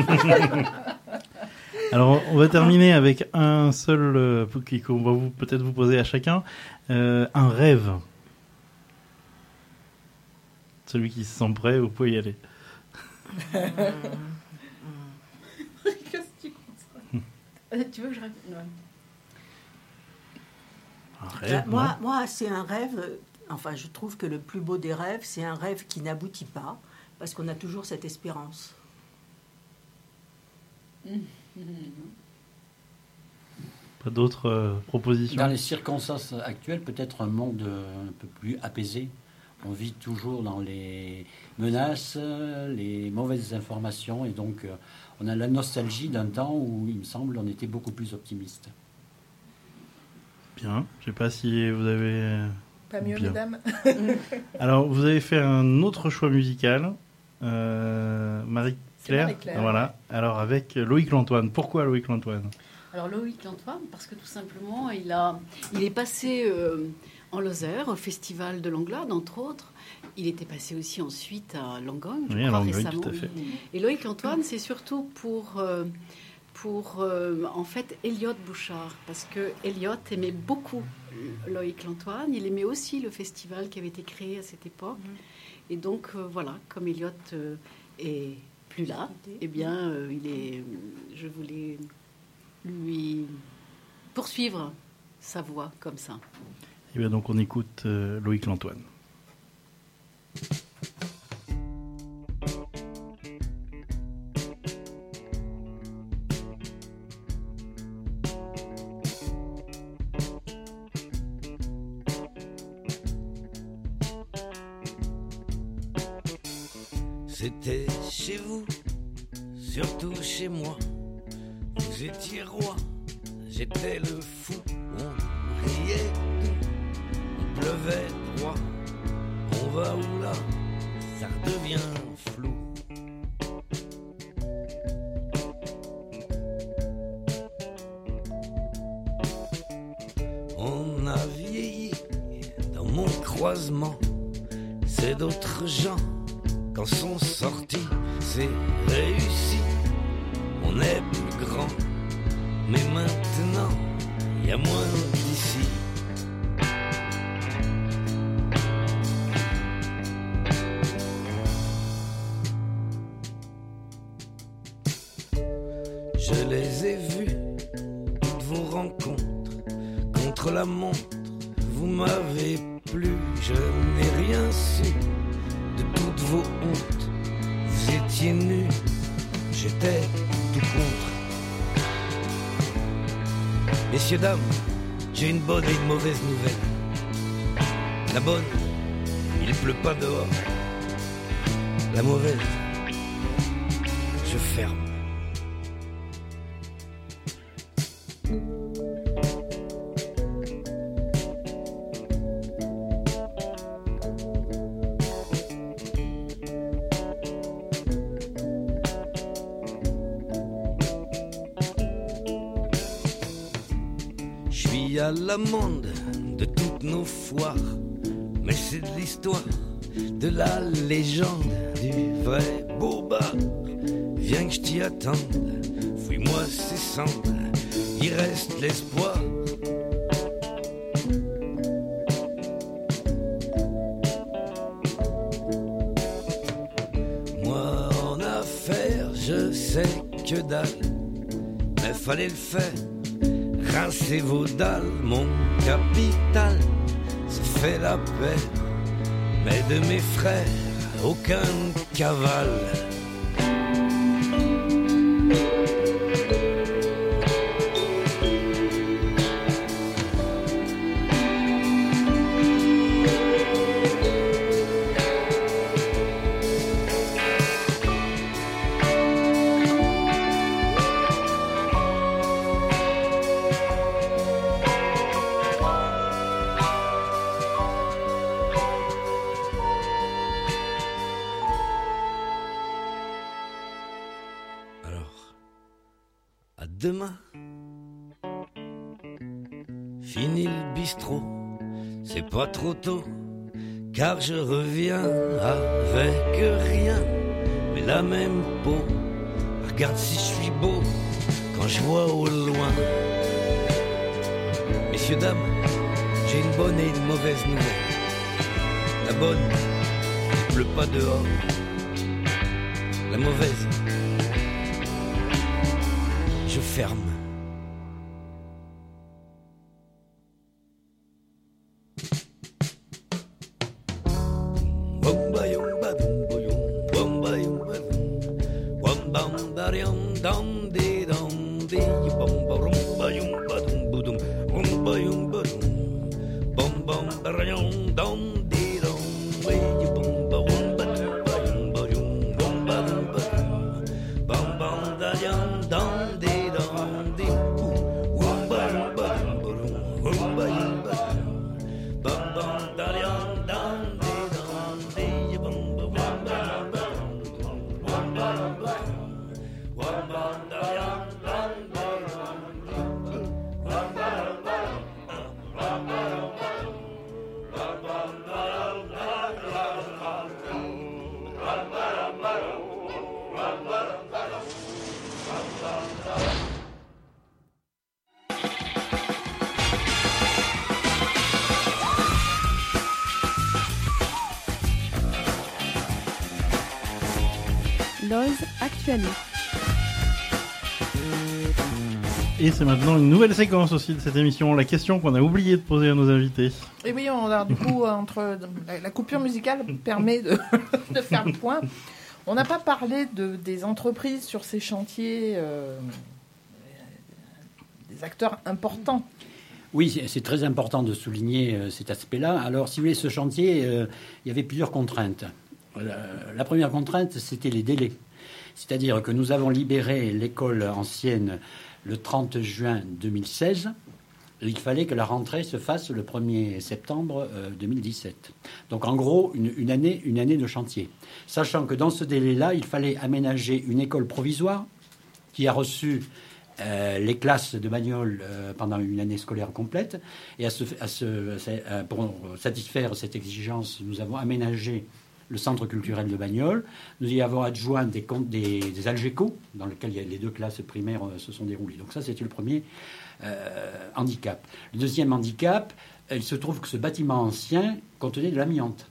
Speaker 4: Alors, on va terminer avec un seul euh, qui- qu'on va vous peut-être vous poser à chacun, euh, un rêve. Celui qui se sent prêt, vous pouvez y aller.
Speaker 7: Qu'est-ce que tu penses Euh, Tu veux que je raconte Non.
Speaker 4: Un
Speaker 8: Bah,
Speaker 4: rêve.
Speaker 8: moi,
Speaker 4: non
Speaker 8: moi c'est un rêve. euh, Enfin, je trouve que le plus beau des rêves, c'est un rêve qui n'aboutit pas, parce qu'on a toujours cette espérance.
Speaker 4: Pas d'autres euh, propositions.
Speaker 10: Dans les circonstances actuelles, peut-être un monde euh, un peu plus apaisé. On vit toujours dans les menaces, les mauvaises informations, et donc euh, on a la nostalgie d'un temps où, il me semble, on était beaucoup plus optimiste.
Speaker 4: Bien. Je sais pas si vous avez. euh,
Speaker 5: Pas mieux,
Speaker 4: Bien.
Speaker 5: mesdames.
Speaker 4: Alors, vous avez fait un autre choix musical, euh, Marie-Claire.
Speaker 5: C'est Marie-Claire.
Speaker 4: Voilà. Alors avec Loïc Lantoine. Pourquoi Loïc Lantoine?
Speaker 7: Alors Loïc Lantoine, parce que tout simplement, il, a, il est passé euh, en Lozère, au Festival de Langlade, entre autres. Il était passé aussi ensuite à Langogne, je
Speaker 4: Oui, à
Speaker 7: crois,
Speaker 4: Langogne,
Speaker 7: récemment.
Speaker 4: tout à fait.
Speaker 7: Et Loïc Lantoine, c'est surtout pour, euh, pour euh, en fait, Elliot Bouchard, parce que Elliot aimait beaucoup Loïc Lantoine. Il aimait aussi le festival qui avait été créé à cette époque. Et donc, euh, voilà, comme Elliot euh, est plus là, eh bien, euh, il est, je voulais lui poursuivre sa voie comme ça.
Speaker 4: Et bien donc on écoute euh, Loïc Lantoine.
Speaker 11: C'était chez vous, surtout chez moi. Vous étiez roi, j'étais le fou. On riait tout, on pleuvait droit. On va où là, ça redevient flou. On a vieilli dans mon croisement. C'est d'autres gens quand sont sortis, c'est réussi. On est plus grand, mais maintenant, y a moins d'ici. Je les ai vus, toutes vos rencontres, contre la montre, vous m'avez plu, je n'ai rien su de toutes vos hontes. Vous étiez nus, j'étais tout contre. Messieurs, dames, j'ai une bonne et une mauvaise nouvelle. La bonne, il pleut pas dehors. La mauvaise, je ferme. À l'amende de toutes nos foires, mais c'est de l'histoire, de la légende, du vrai beau bar. Viens que je t'y attende, fouille-moi ces cendres, il reste l'espoir. Moi en affaires, je sais que dalle, mais fallait le faire. Rincez vos dalles, mon capital se fait la paix, mais de mes frères, aucun cavale. Demain, fini le bistrot, c'est pas trop tôt, car je reviens avec rien, mais la même peau. Regarde si je suis beau quand je vois au loin. Messieurs, dames, j'ai une bonne et une mauvaise nouvelle. La bonne, il pleut pas dehors. La mauvaise, je ferme.
Speaker 2: Loz Actuali.
Speaker 4: Et c'est maintenant une nouvelle séquence aussi de cette émission, la question qu'on a oublié de poser à nos invités.
Speaker 5: Et oui, on a du coup, entre la, la coupure musicale permet de, de faire le point. On n'a pas parlé de, des entreprises sur ces chantiers, euh, des acteurs importants.
Speaker 10: Oui, c'est très important de souligner euh, cet aspect-là. Alors, si vous voulez, ce chantier, euh, il y avait plusieurs contraintes. La, la première contrainte, c'était les délais. C'est-à-dire que nous avons libéré l'école ancienne le trente juin deux mille seize. Et il fallait que la rentrée se fasse le premier septembre euh, deux mille dix-sept. Donc, en gros, une, une, année, une année de chantier. Sachant que dans ce délai-là, il fallait aménager une école provisoire qui a reçu Euh, les classes de Bagnols euh, pendant une année scolaire complète. Et à ce, à ce, à, pour satisfaire cette exigence, nous avons aménagé le centre culturel de Bagnols. Nous y avons adjoint des, des, des algécos, dans lesquels il y a les deux classes primaires euh, se sont déroulées. Donc ça, c'était le premier euh, handicap. Le deuxième handicap, il se trouve que ce bâtiment ancien contenait de l'amiante.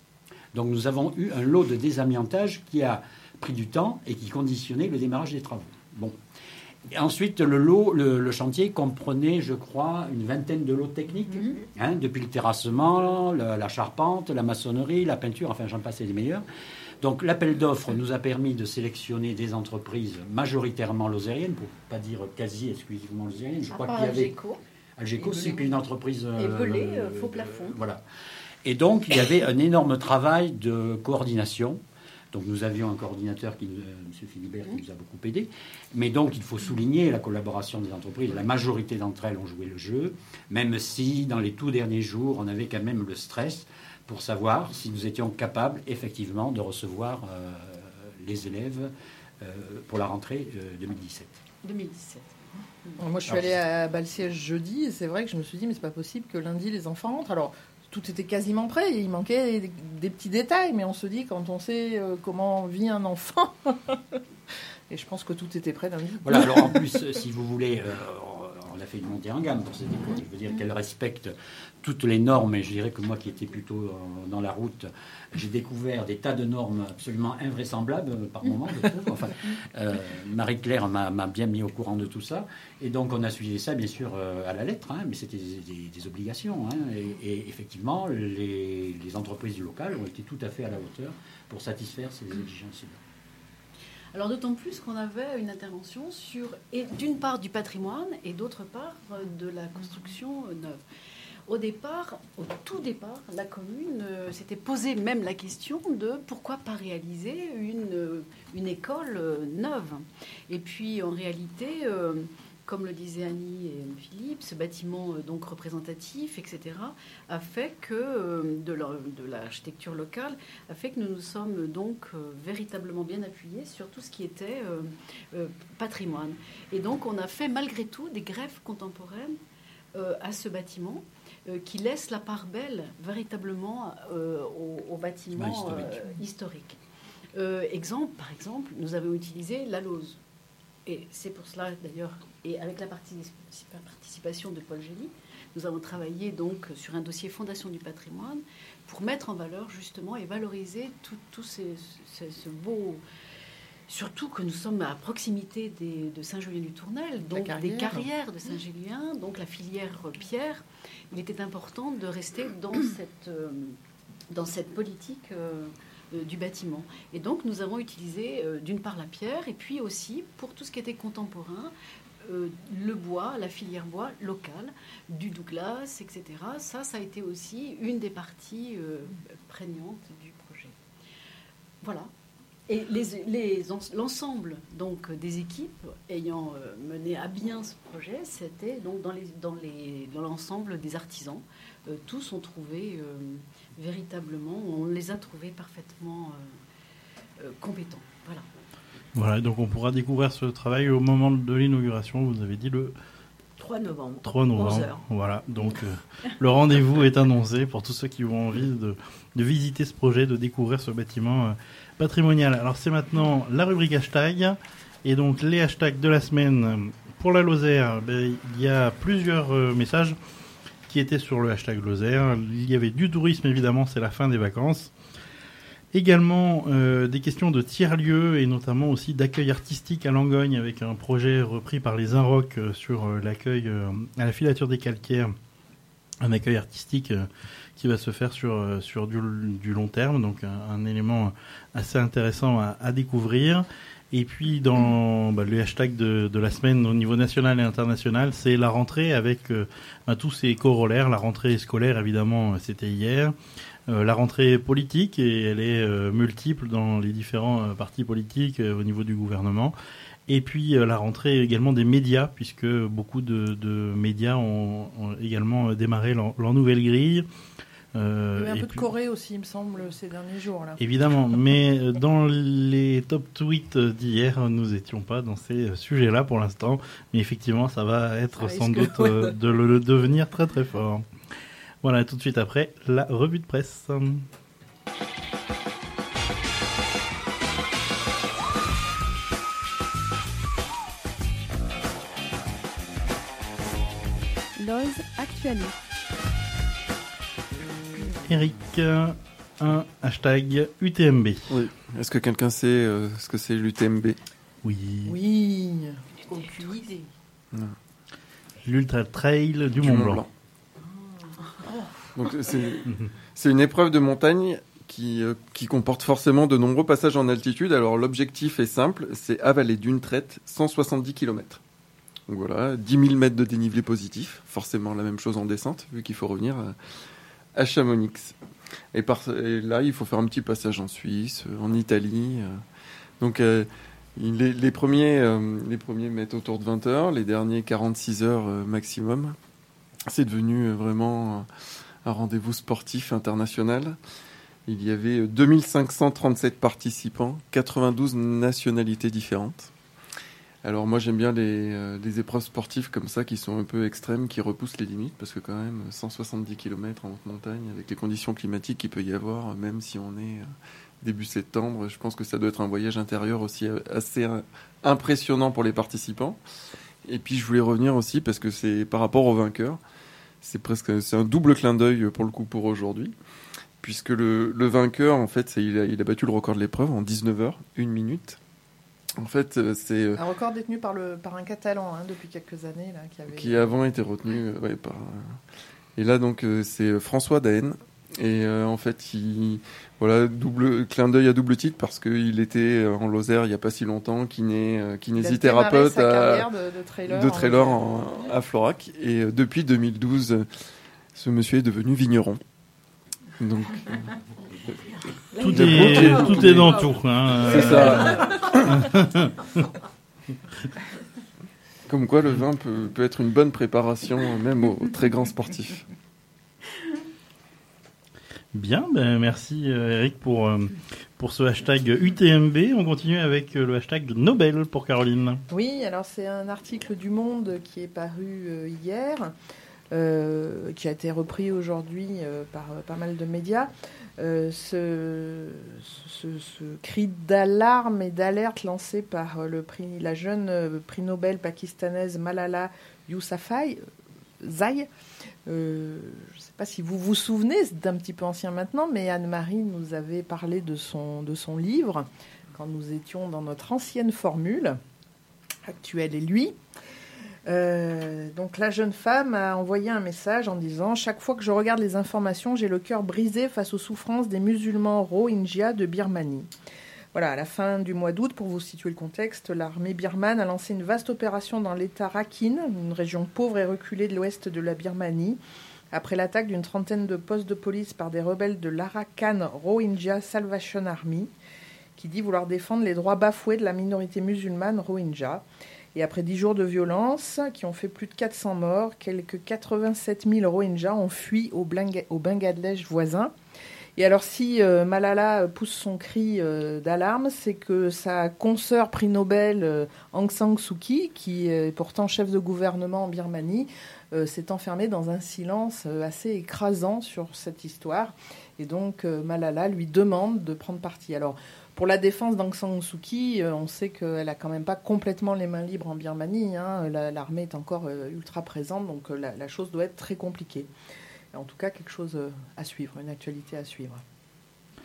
Speaker 10: Donc nous avons eu un lot de désamiantage qui a pris du temps et qui conditionnait le démarrage des travaux. Bon. Et ensuite, le lot, le, le chantier comprenait, je crois, une vingtaine de lots techniques, mmh. hein, depuis le terrassement, le, la charpente, la maçonnerie, la peinture, enfin j'en passe les meilleurs. Donc l'appel d'offres nous a permis de sélectionner des entreprises majoritairement lozériennes, pour ne pas dire quasi exclusivement lozériennes. Je
Speaker 7: à
Speaker 10: crois
Speaker 7: part
Speaker 10: qu'il y avait
Speaker 7: Algeco.
Speaker 10: Algeco, c'est une entreprise.
Speaker 7: Et Belay,
Speaker 10: euh,
Speaker 7: euh, faux plafond.
Speaker 10: Euh, voilà. Et donc il y avait un énorme travail de coordination. Donc nous avions un coordinateur, qui, euh, M. Philibert, qui nous a beaucoup aidé. Mais donc il faut souligner la collaboration des entreprises. La majorité d'entre elles ont joué le jeu, même si dans les tout derniers jours, on avait quand même le stress pour savoir si nous étions capables effectivement de recevoir euh, les élèves euh, pour la rentrée euh, deux mille dix-sept.
Speaker 7: deux mille dix-sept.
Speaker 5: Moi, je suis allée à Balsiège jeudi et c'est vrai que je me suis dit, mais c'est pas possible que lundi les enfants rentrent. Alors, tout était quasiment prêt, il manquait des, des petits détails, mais on se dit, quand on sait euh, comment vit un enfant, et je pense que tout était prêt lundi.
Speaker 10: Voilà, alors en plus, si vous voulez, euh, on a fait une montée en gamme pour cette école. Je veux dire qu'elle respecte toutes les normes, et je dirais que moi qui étais plutôt euh, dans la route, j'ai découvert des tas de normes absolument invraisemblables euh, par moment, je trouve. Enfin, euh, Marie-Claire m'a, m'a bien mis au courant de tout ça, et donc on a suivi ça bien sûr euh, à la lettre, hein, mais c'était des, des, des obligations, hein, et, et effectivement les, les entreprises locales ont été tout à fait à la hauteur pour satisfaire ces exigences-là.
Speaker 7: Alors d'autant plus qu'on avait une intervention sur, et d'une part du patrimoine et d'autre part de la construction neuve. Au départ, au tout départ, la commune euh, s'était posé même la question de pourquoi pas réaliser une, une école euh, neuve. Et puis en réalité, euh, comme le disaient Annie et Philippe, ce bâtiment euh, donc représentatif, et cetera, a fait que euh, de, la, de l'architecture locale a fait que nous nous sommes donc euh, véritablement bien appuyés sur tout ce qui était euh, euh, patrimoine. Et donc on a fait malgré tout des greffes contemporaines euh, à ce bâtiment, qui laisse la part belle véritablement euh, au, au bâtiment
Speaker 10: bah, historique.
Speaker 7: Euh, historique. Euh, exemple, par exemple, nous avons utilisé la lauze. Et c'est pour cela, d'ailleurs, et avec la participation de Paul Gély, nous avons travaillé donc sur un dossier Fondation du patrimoine pour mettre en valeur justement et valoriser tout, tout ces, ces, ce beau... Surtout que nous sommes à proximité des, de Saint-Julien-du-Tournel, donc carrière. des carrières de Saint-Julien, donc la filière pierre. Il était important de rester dans cette, euh, dans cette politique euh, euh, du bâtiment. Et donc nous avons utilisé euh, d'une part la pierre, et puis aussi pour tout ce qui était contemporain, euh, le bois, la filière bois locale, du Douglas, et cetera. Ça, ça a été aussi une des parties euh, prégnantes du projet. Voilà. Et les, les, l'ensemble donc des équipes ayant euh, mené à bien ce projet, c'était donc dans, les, dans, les, dans l'ensemble des artisans. Euh, tous ont trouvé euh, véritablement, on les a trouvés parfaitement euh, euh, compétents. Voilà.
Speaker 4: Voilà, donc on pourra découvrir ce travail au moment de l'inauguration. Vous avez dit le
Speaker 8: trois novembre.
Speaker 4: trois novembre. Voilà, donc euh, le rendez-vous est annoncé pour tous ceux qui ont envie de, de visiter ce projet, de découvrir ce bâtiment euh, patrimonial. Alors c'est maintenant la rubrique hashtag, et donc les hashtags de la semaine. Pour la Lozère, ben, il y a plusieurs euh, messages qui étaient sur le hashtag Lozère. Il y avait du tourisme, évidemment, c'est la fin des vacances. Également euh, des questions de tiers-lieux et notamment aussi d'accueil artistique à Langogne avec un projet repris par les Inrocks euh, sur euh, l'accueil euh, à la filature des calcaires, un accueil artistique euh, qui va se faire sur, euh, sur du, du long terme, donc un, un élément assez intéressant à, à découvrir. Et puis dans bah, le hashtag de, de la semaine au niveau national et international, c'est la rentrée avec euh, bah, tous ces corollaires. La rentrée scolaire, évidemment, c'était hier. Euh, la rentrée politique, et elle est euh, multiple dans les différents euh, partis politiques euh, au niveau du gouvernement. Et puis euh, la rentrée également des médias, puisque beaucoup de, de médias ont, ont également démarré leur, leur nouvelle grille. Euh,
Speaker 5: Il y avait un
Speaker 4: et
Speaker 5: peu
Speaker 4: puis,
Speaker 5: de Corée aussi, il me semble, ces derniers jours. Là.
Speaker 4: évidemment, mais euh, dans les top tweets d'hier, nous n'étions pas dans ces sujets-là pour l'instant. Mais effectivement, ça va être
Speaker 5: Ça
Speaker 4: sans
Speaker 5: risque,
Speaker 4: doute
Speaker 5: ouais.
Speaker 4: euh, de le, le devenir très très fort. Voilà, tout de suite après, la revue de presse.
Speaker 2: Loz Actuali.
Speaker 4: Eric, un hashtag U T M B.
Speaker 1: Oui. Est-ce que quelqu'un sait euh, ce que c'est l'U T M B?
Speaker 4: Oui.
Speaker 5: Oui, aucune idée.
Speaker 1: Non.
Speaker 4: L'Ultra Trail du,
Speaker 1: Du
Speaker 4: Mont
Speaker 1: Mont
Speaker 4: Blanc.
Speaker 1: Blanc. Donc c'est, c'est une épreuve de montagne qui, euh, qui comporte forcément de nombreux passages en altitude. Alors l'objectif est simple, c'est avaler d'une traite cent soixante-dix kilomètres. Donc voilà, dix mille mètres de dénivelé positif, forcément la même chose en descente, vu qu'il faut revenir à, à Chamonix. Et, par, et là, il faut faire un petit passage en Suisse, euh, en Italie. euh. Donc euh, les, les, premiers, euh, les premiers mettent autour de vingt heures, les derniers quarante-six heures euh, maximum. C'est devenu euh, vraiment un rendez-vous sportif international. Il y avait deux mille cinq cent trente-sept participants, quatre-vingt-douze nationalités différentes. Alors moi j'aime bien les, euh, les épreuves sportives comme ça qui sont un peu extrêmes, qui repoussent les limites, parce que quand même cent soixante-dix kilomètres en haute montagne, avec les conditions climatiques qu'il peut y avoir, même si on est euh, début septembre, je pense que ça doit être un voyage intérieur aussi euh, assez euh, impressionnant pour les participants. Et puis je voulais revenir aussi, parce que c'est par rapport aux vainqueurs, c'est presque c'est un double clin d'œil pour le coup pour aujourd'hui, puisque le, le vainqueur, en fait, c'est, il, a, il a battu le record de l'épreuve en dix-neuf heures, une minute. En fait, c'est...
Speaker 5: Un record détenu par, le, par un Catalan hein, depuis quelques années. Là, qui, avait...
Speaker 1: qui avant été retenu euh, ouais, par... Et là, donc, euh, c'est François Daen. Et euh, en fait, il... voilà, double clin d'œil à double titre, parce qu'il était en Lozère il n'y a pas si longtemps, kiné, euh, kinésithérapeute
Speaker 5: sa
Speaker 1: à...
Speaker 5: de, de trailer,
Speaker 1: de trailer en... En... à Florac. Et euh, depuis deux mille douze, ce monsieur est devenu vigneron. Donc...
Speaker 4: Tout, est, tout est dans tout. Hein.
Speaker 1: C'est ça. Comme quoi le vin peut, peut être une bonne préparation, même aux, aux très grands sportifs.
Speaker 4: Bien, ben merci Eric pour, pour ce hashtag U T M B. On continue avec le hashtag Nobel pour Caroline.
Speaker 5: Oui, alors c'est un article du Monde qui est paru hier, euh, qui a été repris aujourd'hui euh, par euh, pas mal de médias. Euh, ce, ce, ce cri d'alarme et d'alerte lancé par le prix, la jeune euh, prix Nobel pakistanaise Malala Yousafzai, euh, je ne sais pas si vous vous souvenez, c'est un petit peu ancien maintenant, mais Anne-Marie nous avait parlé de son, de son livre quand nous étions dans notre ancienne formule, Actuelle et lui. Euh, donc la jeune femme a envoyé un message en disant « Chaque fois que je regarde les informations, j'ai le cœur brisé face aux souffrances des musulmans Rohingyas de Birmanie. » Voilà, à la fin du mois d'août, pour vous situer le contexte, l'armée birmane a lancé une vaste opération dans l'État Rakhine, une région pauvre et reculée de l'ouest de la Birmanie, après l'attaque d'une trentaine de postes de police par des rebelles de l'Arakan Rohingya Salvation Army, qui dit vouloir défendre les droits bafoués de la minorité musulmane Rohingya. Et après dix jours de violence qui ont fait plus de quatre cents morts, quelques quatre-vingt-sept mille Rohingyas ont fui au, Blinga- au Bangladesh voisin. Et alors si euh, Malala pousse son cri euh, d'alarme, c'est que sa consoeur prix Nobel euh, Aung San Suu Kyi, qui est pourtant chef de gouvernement en Birmanie, euh, s'est enfermée dans un silence euh, assez écrasant sur cette histoire. Et donc euh, Malala lui demande de prendre parti. Alors pour la défense d'Aung San Suu Kyi, euh, on sait qu'elle n'a quand même pas complètement les mains libres en Birmanie. Hein. La, l'armée est encore euh, ultra présente, donc euh, la, la chose doit être très compliquée. En tout cas, quelque chose à suivre, une actualité à suivre.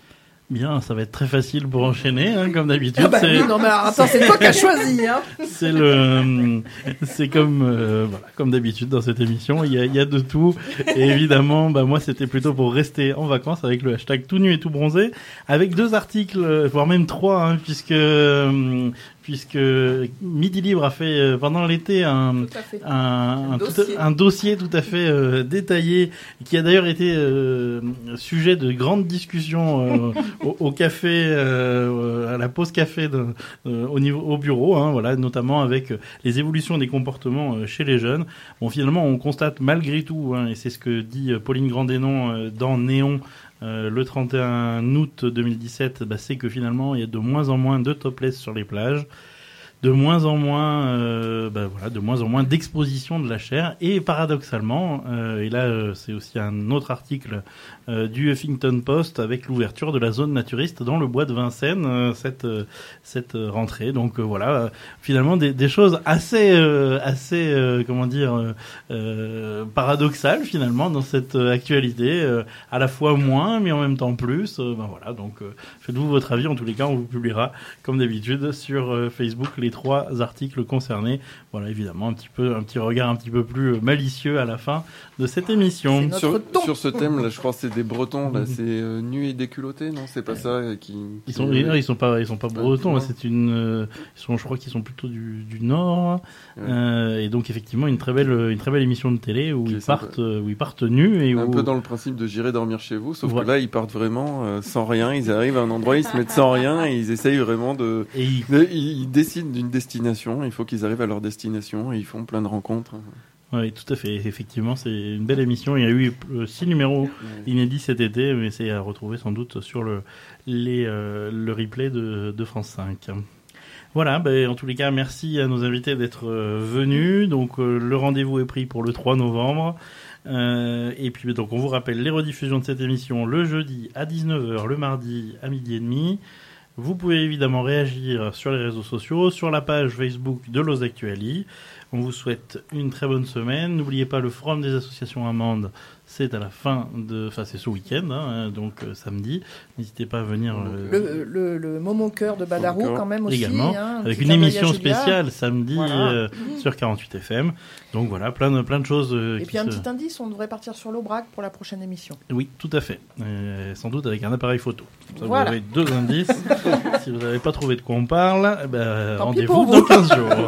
Speaker 4: Bien, ça va être très facile pour enchaîner, hein, comme d'habitude.
Speaker 5: Ah bah
Speaker 4: c'est...
Speaker 5: oui, non mais alors, attends, c'est toi qui as choisi, hein.
Speaker 4: C'est le, c'est comme, euh, voilà, comme d'habitude dans cette émission, il y a, il y a de tout. Et évidemment, bah moi, c'était plutôt pour rester en vacances avec le hashtag tout nu et tout bronzé, avec deux articles, voire même trois, hein, puisque, euh, puisque Midi Libre a fait euh, pendant l'été un, un, un, un, dossier. Tout, un dossier tout à fait euh, détaillé, qui a d'ailleurs été euh, sujet de grandes discussions euh, au, au café, euh, à la pause café de, euh, au niveau au bureau, hein, voilà, notamment avec les évolutions des comportements euh, chez les jeunes. Bon, finalement, on constate malgré tout, hein, et c'est ce que dit Pauline Grandénon euh, dans Néon. Euh, le trente et un août deux mille dix-sept, bah, c'est que finalement il y a de moins en moins de topless sur les plages, de moins en moins, euh, bah, voilà, de moins en moins d'exposition de la chair, et paradoxalement, euh, et là euh, c'est aussi un autre article euh, du Huffington Post avec l'ouverture de la zone naturiste dans le bois de Vincennes euh, cette euh, cette rentrée. Donc euh, voilà, euh, finalement des, des choses assez euh, assez euh, comment dire euh, euh, paradoxales finalement dans cette euh, actualité, euh, à la fois moins mais en même temps plus. Euh, ben voilà, donc euh, faites-vous votre avis. En tous les cas, on vous publiera comme d'habitude sur euh, Facebook les trois articles concernés. Voilà, évidemment un petit peu un petit regard un petit peu plus malicieux à la fin de cette émission.
Speaker 1: Sur, sur ce thème là, je crois que c'est des Bretons là, c'est euh, nus et déculottés, non, c'est pas ça euh, qui, qui
Speaker 4: ils sont euh, ils sont pas ils sont pas bretons, ouais, c'est une euh, ils sont je crois qu'ils sont plutôt du du nord, ouais. euh, et donc effectivement une très belle une très belle émission de télé où qui ils partent euh, où ils partent nus et
Speaker 1: un
Speaker 4: où...
Speaker 1: peu dans le principe de j'irai dormir chez vous, sauf
Speaker 4: voilà.
Speaker 1: que là ils partent vraiment euh, sans rien, ils arrivent à un endroit, ils se mettent sans rien et ils essayent vraiment de
Speaker 4: et ils...
Speaker 1: de ils, ils décident d'une destination, il faut qu'ils arrivent à leur destination et ils font plein de rencontres.
Speaker 4: Oui, tout à fait. Effectivement, c'est une belle émission. Il y a eu euh, six numéros inédits cet été, mais c'est à retrouver sans doute sur le, les, euh, le replay de, de France cinq. Voilà, ben, en tous les cas, merci à nos invités d'être euh, venus. Donc, euh, le rendez-vous est pris pour le trois novembre. Euh, et puis, donc, on vous rappelle les rediffusions de cette émission le jeudi à dix-neuf heures, le mardi à midi et demi. Vous pouvez évidemment réagir sur les réseaux sociaux, sur la page Facebook de Los Actuali. On vous souhaite une très bonne semaine. N'oubliez pas le forum des associations amandes. C'est à la fin de, enfin c'est ce week-end, hein, donc euh, samedi. N'hésitez pas à venir. Euh...
Speaker 5: Le, le, le Momo Cœur de Badarou quand même aussi.
Speaker 4: Également,
Speaker 5: hein,
Speaker 4: avec une émission spéciale samedi
Speaker 5: voilà.
Speaker 4: euh, sur quarante-huit F M. Donc voilà, plein de plein de choses. Euh,
Speaker 5: Et
Speaker 4: qui
Speaker 5: puis un
Speaker 4: se...
Speaker 5: petit indice, on devrait partir sur l'Aubrac pour la prochaine émission.
Speaker 4: Oui, tout à fait. Euh, sans doute avec un appareil photo. Ça,
Speaker 5: voilà.
Speaker 4: Vous avez deux indices. Si vous n'avez pas trouvé de quoi on parle, eh ben, rendez-vous
Speaker 5: vous.
Speaker 4: dans quinze jours.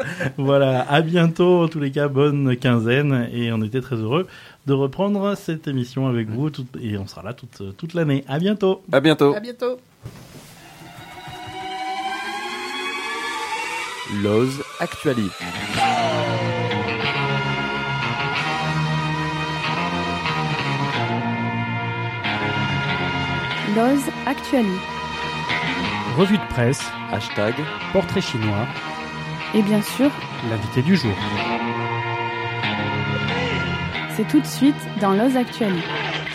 Speaker 4: Voilà, à bientôt. En tous les cas, bonne quinzaine. Et on était très heureux de reprendre cette émission avec vous. Tout, et on sera là toute, toute l'année. À bientôt.
Speaker 1: À bientôt.
Speaker 5: À bientôt.
Speaker 12: Loz Actuali.
Speaker 2: Loz Actuali.
Speaker 3: Revue de presse.
Speaker 12: Hashtag.
Speaker 3: Portrait chinois.
Speaker 2: Et bien sûr,
Speaker 3: l'invité du jour.
Speaker 2: c'est tout de suite dans Loz Actuali.